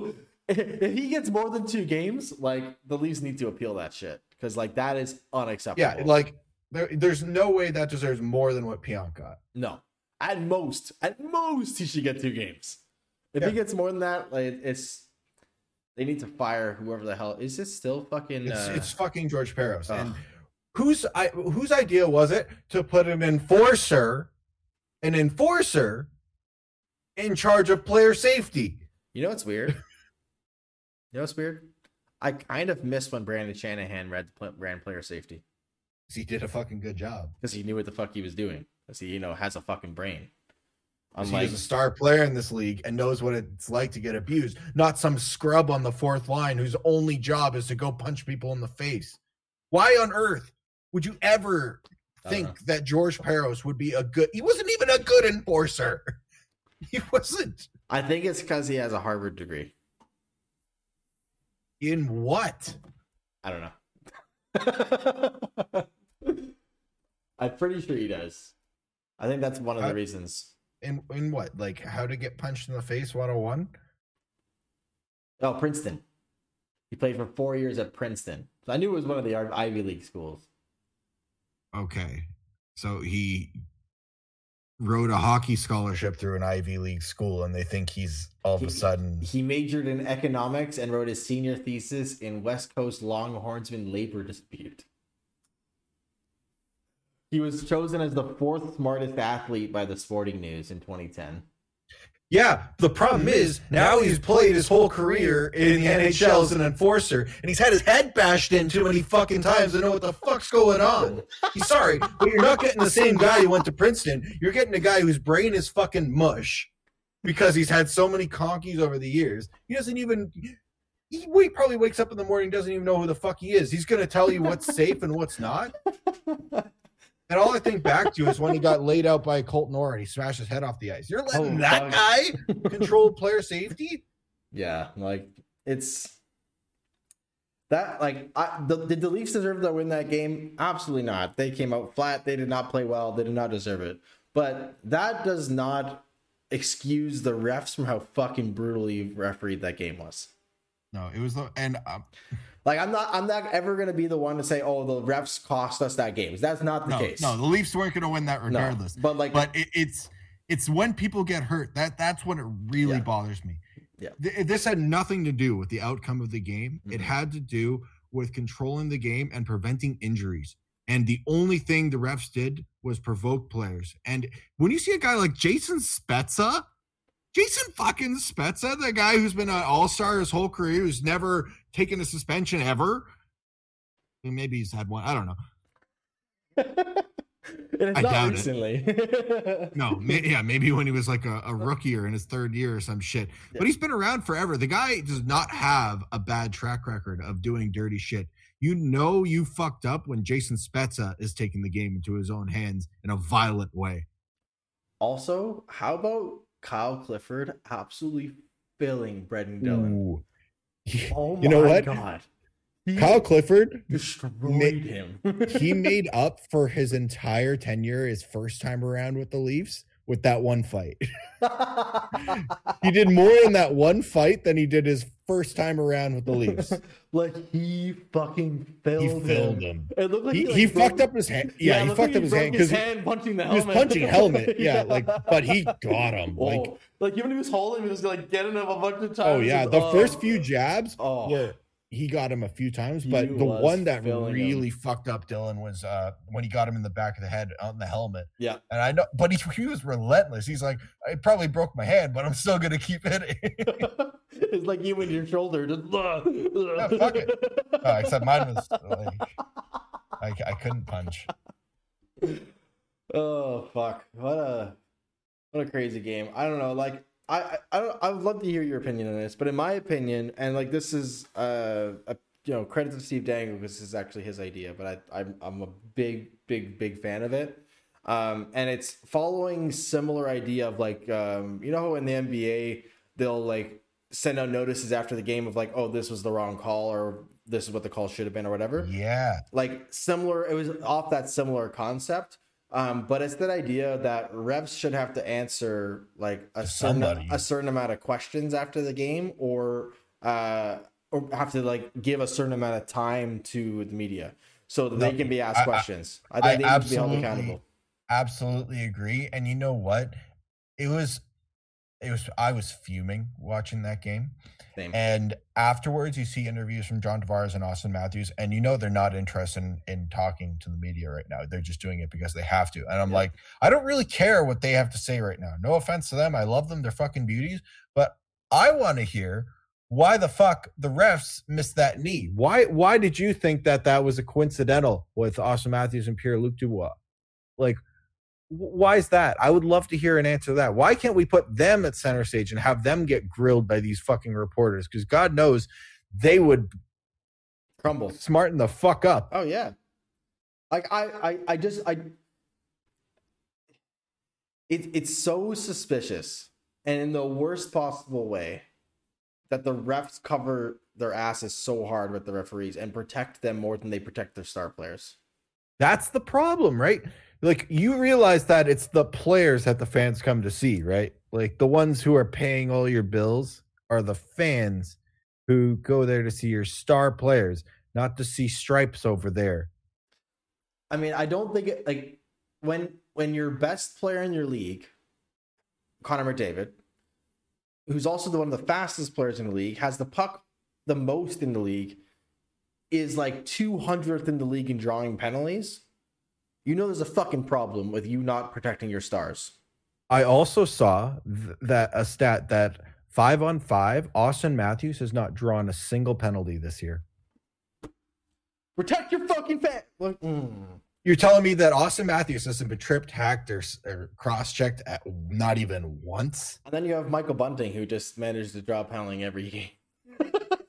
if he gets more than two games, like the Leafs need to appeal that shit because like that is unacceptable.
Yeah, like there, there's no way that deserves more than what Pionk got.
No, at most, at most he should get two games. If
Yeah.
he gets more than that, like it's they need to fire whoever the hell is this still fucking.
It's
uh,
it's fucking George Peros.
ugh.
And whose I whose idea was it to put an enforcer, an enforcer, in charge of player safety?
You know what's weird? You know what's weird? I kind of missed when Brandon Shanahan read the brand player safety
He did a fucking good job.
because he knew what the fuck he was doing. Because he, you know, has a fucking brain.
He's a star player in this league and knows what it's like to get abused. Not some scrub on the fourth line whose only job is to go punch people in the face. Why on earth would you ever think that George Peros would be a good? He wasn't even a good enforcer. He wasn't.
I think it's because he has a Harvard degree.
In what?
I don't know. I'm pretty sure he does. I think that's one of the
I-
reasons.
In in what? Like how to get punched in the face one oh one?
Oh, Princeton. He played for four years at Princeton. So I knew it was one of the Ivy League schools.
Okay. So he wrote a hockey scholarship through an Ivy League school and they think he's all of a
He-
sudden
He majored in economics and wrote his senior thesis in West Coast Longhornsman labor dispute. He was chosen as the fourth smartest athlete by the Sporting News in twenty ten.
Yeah, the problem is now he's played his whole career in the N H L as an enforcer, and he's had his head bashed in too many fucking times to know what the fuck's going on. He's sorry, but you're not getting the same guy who went to Princeton. You're getting a guy whose brain is fucking mush because he's had so many conkies over the years. He doesn't even. He, he probably wakes up in the morning, doesn't even know who the fuck he is. He's going to tell you what's safe and what's not. And all I think back to is when he got laid out by Colton Orr and he smashed his head off the ice. You're letting
Oh,
that
fuck.
guy control player safety?
Yeah, like it's that. Like, I, the, did the Leafs deserve to win that game? Absolutely not. They came out flat. They did not play well. They did not deserve it. But that does not excuse the refs from how fucking brutally refereed that game was.
No, it was the and um,
Like, I'm not, I'm not ever gonna be the one to say, "Oh, the refs cost us that game." That's not the
no,
case.
no, the Leafs weren't going to win that
No,
regardless.
but like,
But it, it's it's when people get hurt that that's when it really
Yeah.
bothers me.
Yeah.
Th- this had nothing to do with the outcome of the game. It
Mhm.
had to do with controlling the game and preventing injuries. And the only thing the refs did was provoke players. And when you see a guy like Jason Spezza, Jason fucking Spezza, the guy who's been an all-star his whole career, who's never taken a suspension ever. I mean, maybe he's had one. I don't know.
and it's
I
not
doubt it.
recently.
No, may, yeah, maybe when he was like a, a rookie or in his third year or some shit.
Yeah.
But he's been around forever. The guy does not have a bad track record of doing dirty shit. You know you fucked up when Jason Spezza is taking the game into his own hands in a violent way.
Also, how about Kyle Clifford absolutely filling Brendan Dillon?
Ooh.
Oh my
You know what?
god. He
Kyle Clifford,
destroyed
ma-
him.
he made up for his entire tenure, his first time around with the Leafs, with that one fight. He did more in that one fight than he did his first time around with the Leafs.
like he fucking filled,
He
him.
filled him.
It looked like
He,
like,
he
broke-
fucked up his hand. Yeah,
it
he
looked like
fucked up his
broke
hand because
hand punching the
he was
helmet.
punching helmet. Yeah, like, but he got him.
Oh,
Like,
like even when he was holding, he was like getting him a bunch of times.
oh yeah,
and-
the
oh,
first few jabs
Oh,
were he got him a few times,
He
but the
was
one that
filling
really fucked up Dylan was uh when he got him in the back of the head on the helmet.
yeah.
And I know, but he, he was relentless. He's like, I probably broke my hand, but I'm still gonna keep hitting.
It's like you and your shoulder. Just,
Yeah, fuck it. Uh, except mine was like, I, I couldn't punch.
Oh fuck! What a what a crazy game. I don't know. Like I I I, don't, I would love to hear your opinion on this, but in my opinion, and like this is uh a, you know credit to Steve Dangle because this is actually his idea, but I I'm I'm a big big big fan of it. Um, and it's following similar idea of like um you know how in the N B A they'll like send out notices after the game of like, oh, this was the wrong call or this is what the call should have been or whatever.
Yeah.
Like similar, it was off that similar concept. Um, but it's that idea that refs should have to answer like a
To
certain,
somebody.
a certain amount of questions after the game, or uh, or have to like give a certain amount of time to the media so that
No,
they can be asked
I- I-
questions. I,
I
think they need to be held
absolutely-
accountable.
Absolutely agree. And you know what? It was, it was. I was fuming watching that game.
Same.
And afterwards, you see interviews from John Tavares and Austin Matthews, and you know they're not interested in, in talking to the media right now. They're just doing it because they have to. And I'm
Yeah.
like, I don't really care what they have to say right now. No offense to them. I love them. They're fucking beauties. But I want to hear why the fuck the refs missed that knee. Why Why did you think that that was a coincidental with Austin Matthews and Pierre-Luc Dubois? Like, why is that? I would love to hear an answer to that. Why can't we put them at center stage and have them get grilled by these fucking reporters? Because God knows they would
Crumble.
smarten the fuck up.
Oh yeah. Like I, I, I just I it, it's so suspicious and in the worst possible way that the refs cover their asses so hard with the referees and protect them more than they protect their star players.
That's the problem, right? Like, you realize that it's the players that the fans come to see, right? Like, the ones who are paying all your bills are the fans who go there to see your star players, not to see stripes over there.
I mean, I don't think it like when when your best player in your league, Connor McDavid, who's also the one of the fastest players in the league, has the puck the most in the league, is like two hundredth in the league in drawing penalties. You know there's a fucking problem with you not protecting your stars.
I also saw th- that a stat that five on five, Austin Matthews has not drawn a single penalty this year.
Protect your fucking fan. Like, mm.
You're telling me that Austin Matthews hasn't been tripped, hacked, or, or cross-checked at not even once?
And then you have Michael Bunting, who just managed to draw a penalty every game.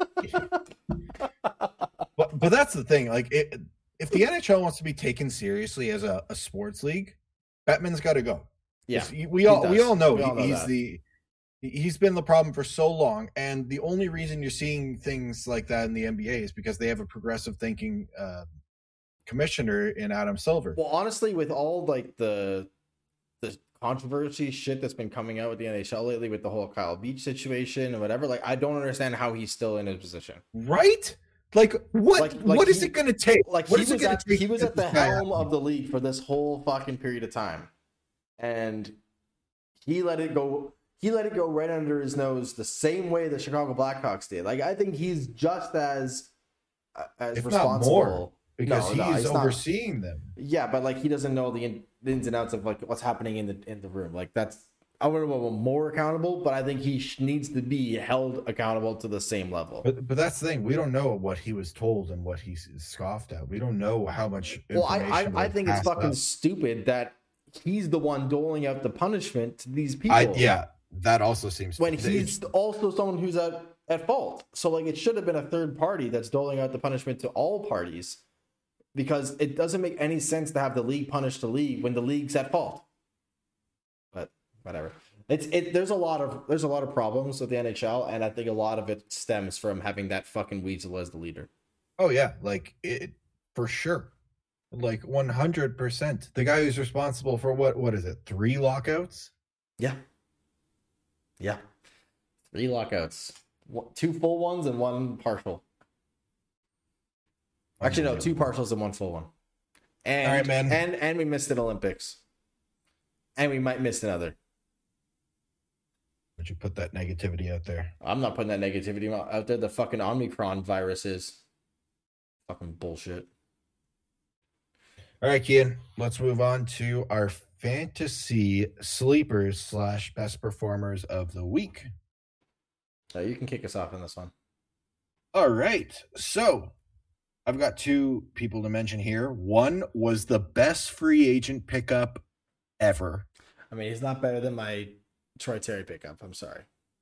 But, but that's the thing. Like, it, if the N H L wants to be taken seriously as a, a sports league, Bettman's got to go.
Yeah,
we all
does.
we all know,
We all know
he's
that.
the he's been the problem for so long, and the only reason you're seeing things like that in the N B A is because they have a progressive thinking uh, commissioner in Adam Silver.
Well, honestly, with all like the the controversy shit that's been coming out with the N H L lately, with the whole Kyle Beach situation and whatever, like I don't understand how he's still in his position.
Right? Like what?
Like- like
what is
he-
it going to take?
Like
what
he
is it
was
gonna
at
take
he was
to
at the
get this guy
helm
out?
of the league for this whole fucking period of time, and he let it go. He let it go right under his nose the same way the Chicago Blackhawks did. Like I think he's just as uh, as
If not
responsible
more, because
No, no,
he's
he's not.
overseeing them.
Yeah, but like he doesn't know the, in, the ins and outs of like what's happening in the in the room. Like that's I wouldn't know more accountable, but I think he sh- needs to be held accountable to the same level.
But but that's the thing. We don't know what he was told and what he scoffed at. We don't know how much.
Well, I
information
I, I
was
think it's
passed
fucking
up.
stupid that he's the one doling out the punishment to these people.
I, yeah, that also seems
when
it's-
he's also someone who's at, at fault. So like it should have been a third party that's doling out the punishment to all parties, because it doesn't make any sense to have the league punish the league when the league's at fault. But whatever. It's it there's a lot of there's a lot of problems with the N H L, and I think a lot of it stems from having that fucking weasel as the leader.
Oh yeah, like it for sure, like one hundred percent. The guy who's responsible for what? What is it? Three lockouts?
Yeah. Yeah. Three lockouts. One- Two full ones and one partial. Actually, no, two partials and one full one. And,
All right, man.
And and we missed an Olympics. And we might miss another.
Would you put that negativity out there?
I'm not putting that negativity out out there. The fucking Omicron virus is fucking bullshit.
All right, Kian. Let's move on to our fantasy sleepers slash best performers of the week.
So you can kick us off on this one.
All right. So I've got two people to mention here. One was the best free agent pickup ever.
I mean, he's not better than my Troy Terry pickup. I'm sorry.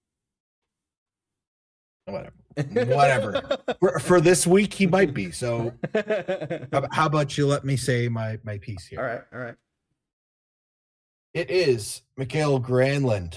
Whatever. Whatever. For, for this week, he might be. So how, how about you let me say my, my piece here?
All right. All right.
It is Mikael Granlund.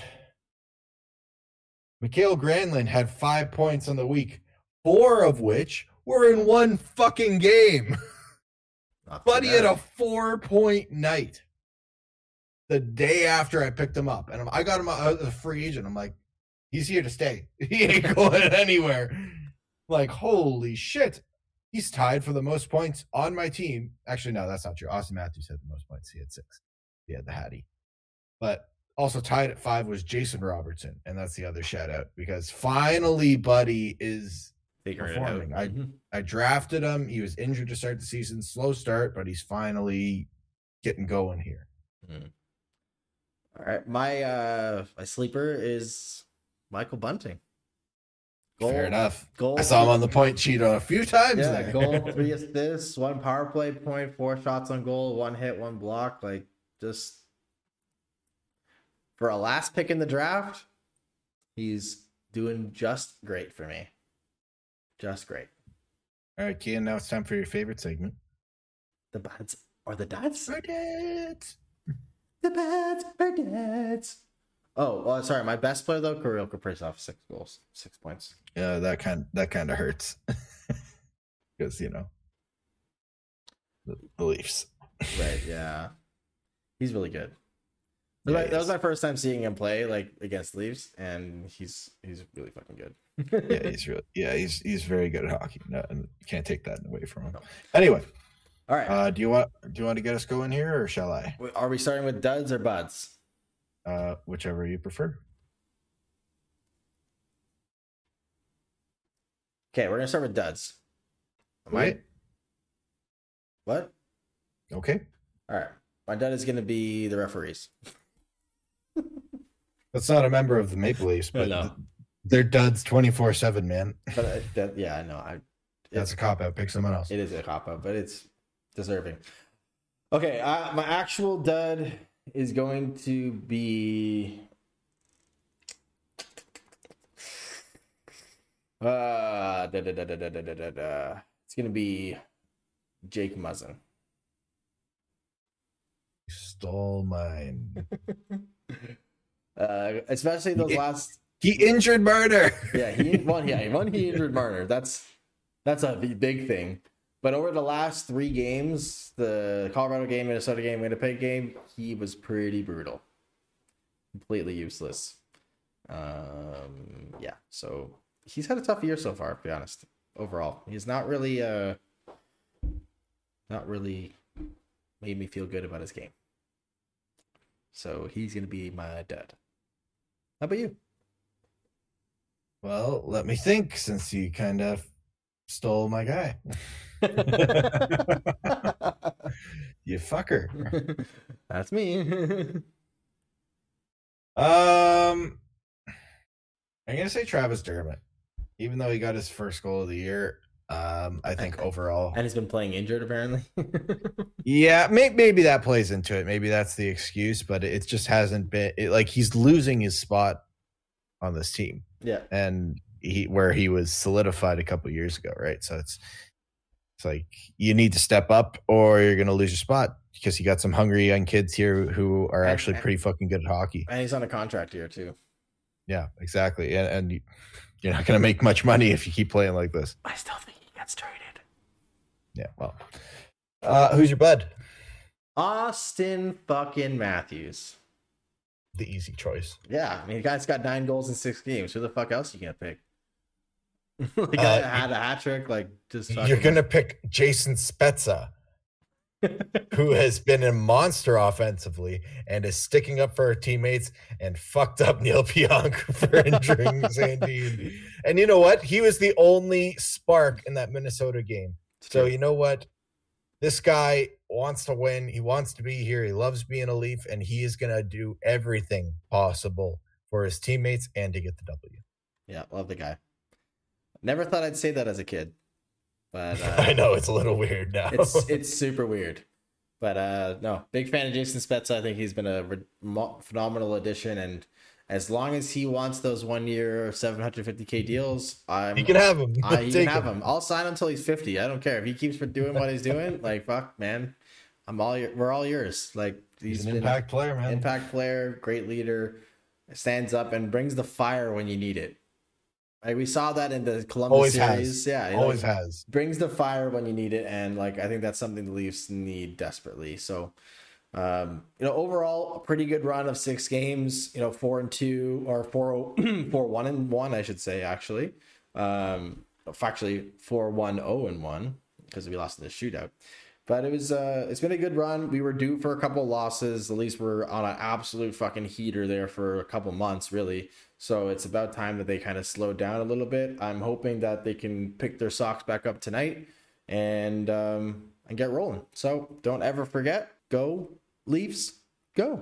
Mikael Granlund had five points on the week, four of which were in one fucking game.
Not too
Buddy had
bad.
a four-point night the day after I picked him up. And I'm- I got him out as a free agent. I'm like, he's here to stay. He ain't going anywhere.
Like, holy shit. He's tied for the most points on my team. Actually, no, that's not true. Austin Matthews had the most points. He had six. He had the Hattie. But also tied at five was Jason Robertson. And that's the other shout out because finally Buddy is
Figuring
performing.
it out.
I,
Mhm.
I drafted him. He was injured to start the season. Slow start, but he's finally getting going here.
Mm. All right. My uh my sleeper is Michael Bunting. Goal,
Fair enough.
Goal,
I saw him on the point sheet a few times
Yeah,
there.
goal, three assists, one power play point, four shots on goal, one hit, one block. Like, just for a last pick in the draft, he's doing just great for me. Just great.
All right, Kian, now it's time for your favorite segment.
The Buds or the Duds?
Reddit.
The Buds or Duds? Oh, well, sorry. My best player, though, Kirill Kaprizov, six goals, six points.
Yeah, that kind that kind of hurts because you know the, the Leafs.
Right, yeah. He's really good.
Yeah,
that,
he
that was
is.
my first time seeing him play like against Leafs, and he's he's really fucking good.
Yeah, he's really yeah he's he's very good at hockey. No, and you can't take that away from him.
No.
Anyway,
All right.
uh, do you want do you want to get us going here, or shall I?
Are we starting with duds or buds?
Uh, whichever you prefer.
Okay, we're gonna start with duds. Am I-
Okay.
What?
Okay,
All right. My dud is gonna be the referees.
that's not a member of the Maple Leafs, but
No.
th- they're duds twenty four seven, man.
But uh, that, yeah, I know. I
That's a cop out. Pick someone else.
It is a cop out, but it's deserving. Okay, uh, my actual dud is going to be. Uh, da, da, da, da, da, da, da, da, da. It's gonna be Jake Muzzin.
You stole mine.
Uh, especially those
Yeah.
last.
He injured Marner.
Yeah, he one. Yeah, one he injured Marner. That's that's a big thing. But over the last three games, the Colorado game, Minnesota game, Winnipeg game, he was pretty brutal. Completely useless. Um, yeah, so he's had a tough year so far, to be honest. Overall, he's not really, uh, not really made me feel good about his game. So he's gonna be my dud. How about you?
Well, let me think, since you kind of stole my guy. You fucker.
That's me.
Um, I'm gonna say Travis Dermott, even though he got his first goal of the year. Um, I think overall,
And he's been playing injured, apparently.
yeah, may, maybe that plays into it. Maybe that's the excuse, but it just hasn't been it, like he's losing his spot on this team,
Yeah.
and he where he was solidified a couple years ago, right? So it's it's like you need to step up, or you're gonna lose your spot because you got some hungry young kids here who are
And-
actually
and-
pretty fucking good at hockey.
And he's on a contract here, too.
Yeah, exactly. And, and you- you're not going to make much money if you keep playing like this.
I still think he gets traded.
Yeah, well. Uh, who's your bud?
Austin fucking Matthews.
The easy choice.
Yeah, I mean, the guy's got nine goals in six games. Who the fuck else you gonna pick? The guy
Uh,
that had a hat trick, like, just
You're
fucking-
going to pick Jason Spezza, who has been a monster offensively and is sticking up for her teammates and fucked up Neil Pionk for injuring Sandine. And you know what? He was the only spark in that Minnesota game. So you know what? This guy wants to win. He wants to be here. He loves being a Leaf, and he is going to do everything possible for his teammates and to get the W.
Yeah, love the guy. Never thought I'd say that as a kid, but uh,
I know it's a little weird now.
it's it's super weird. But uh, no, big fan of Jason Spezza. I think he's been a re- mo- phenomenal addition, and as long as he wants those one-year seven hundred fifty K deals, I'm
you can have him.
I, you
Take
can have him. I'll sign him until he's fifty. I don't care if he keeps doing what he's doing. Like, fuck, man, I'm all your, we're all yours. Like,
He's,
he's
an
been
impact player, man.
impact player, great leader, stands up and brings the fire when you need it. Like, we saw that in the Columbus
Always
series.
has.
Yeah, he,
Always
like,
has.
brings the fire when you need it, and like I think that's something the Leafs need desperately. So, um, you know, overall, a pretty good run of six games. You know, four and two or four, four one and one, I should say, actually. Um, actually four one oh and one because we lost in the shootout. But it was uh, it's been a good run. We were due for a couple losses. At least we're on an absolute fucking heater there for a couple months, really. So it's about time that they kind of slowed down a little bit. I'm hoping that they can pick their socks back up tonight and um, and get rolling. So don't ever forget, go Leafs, go.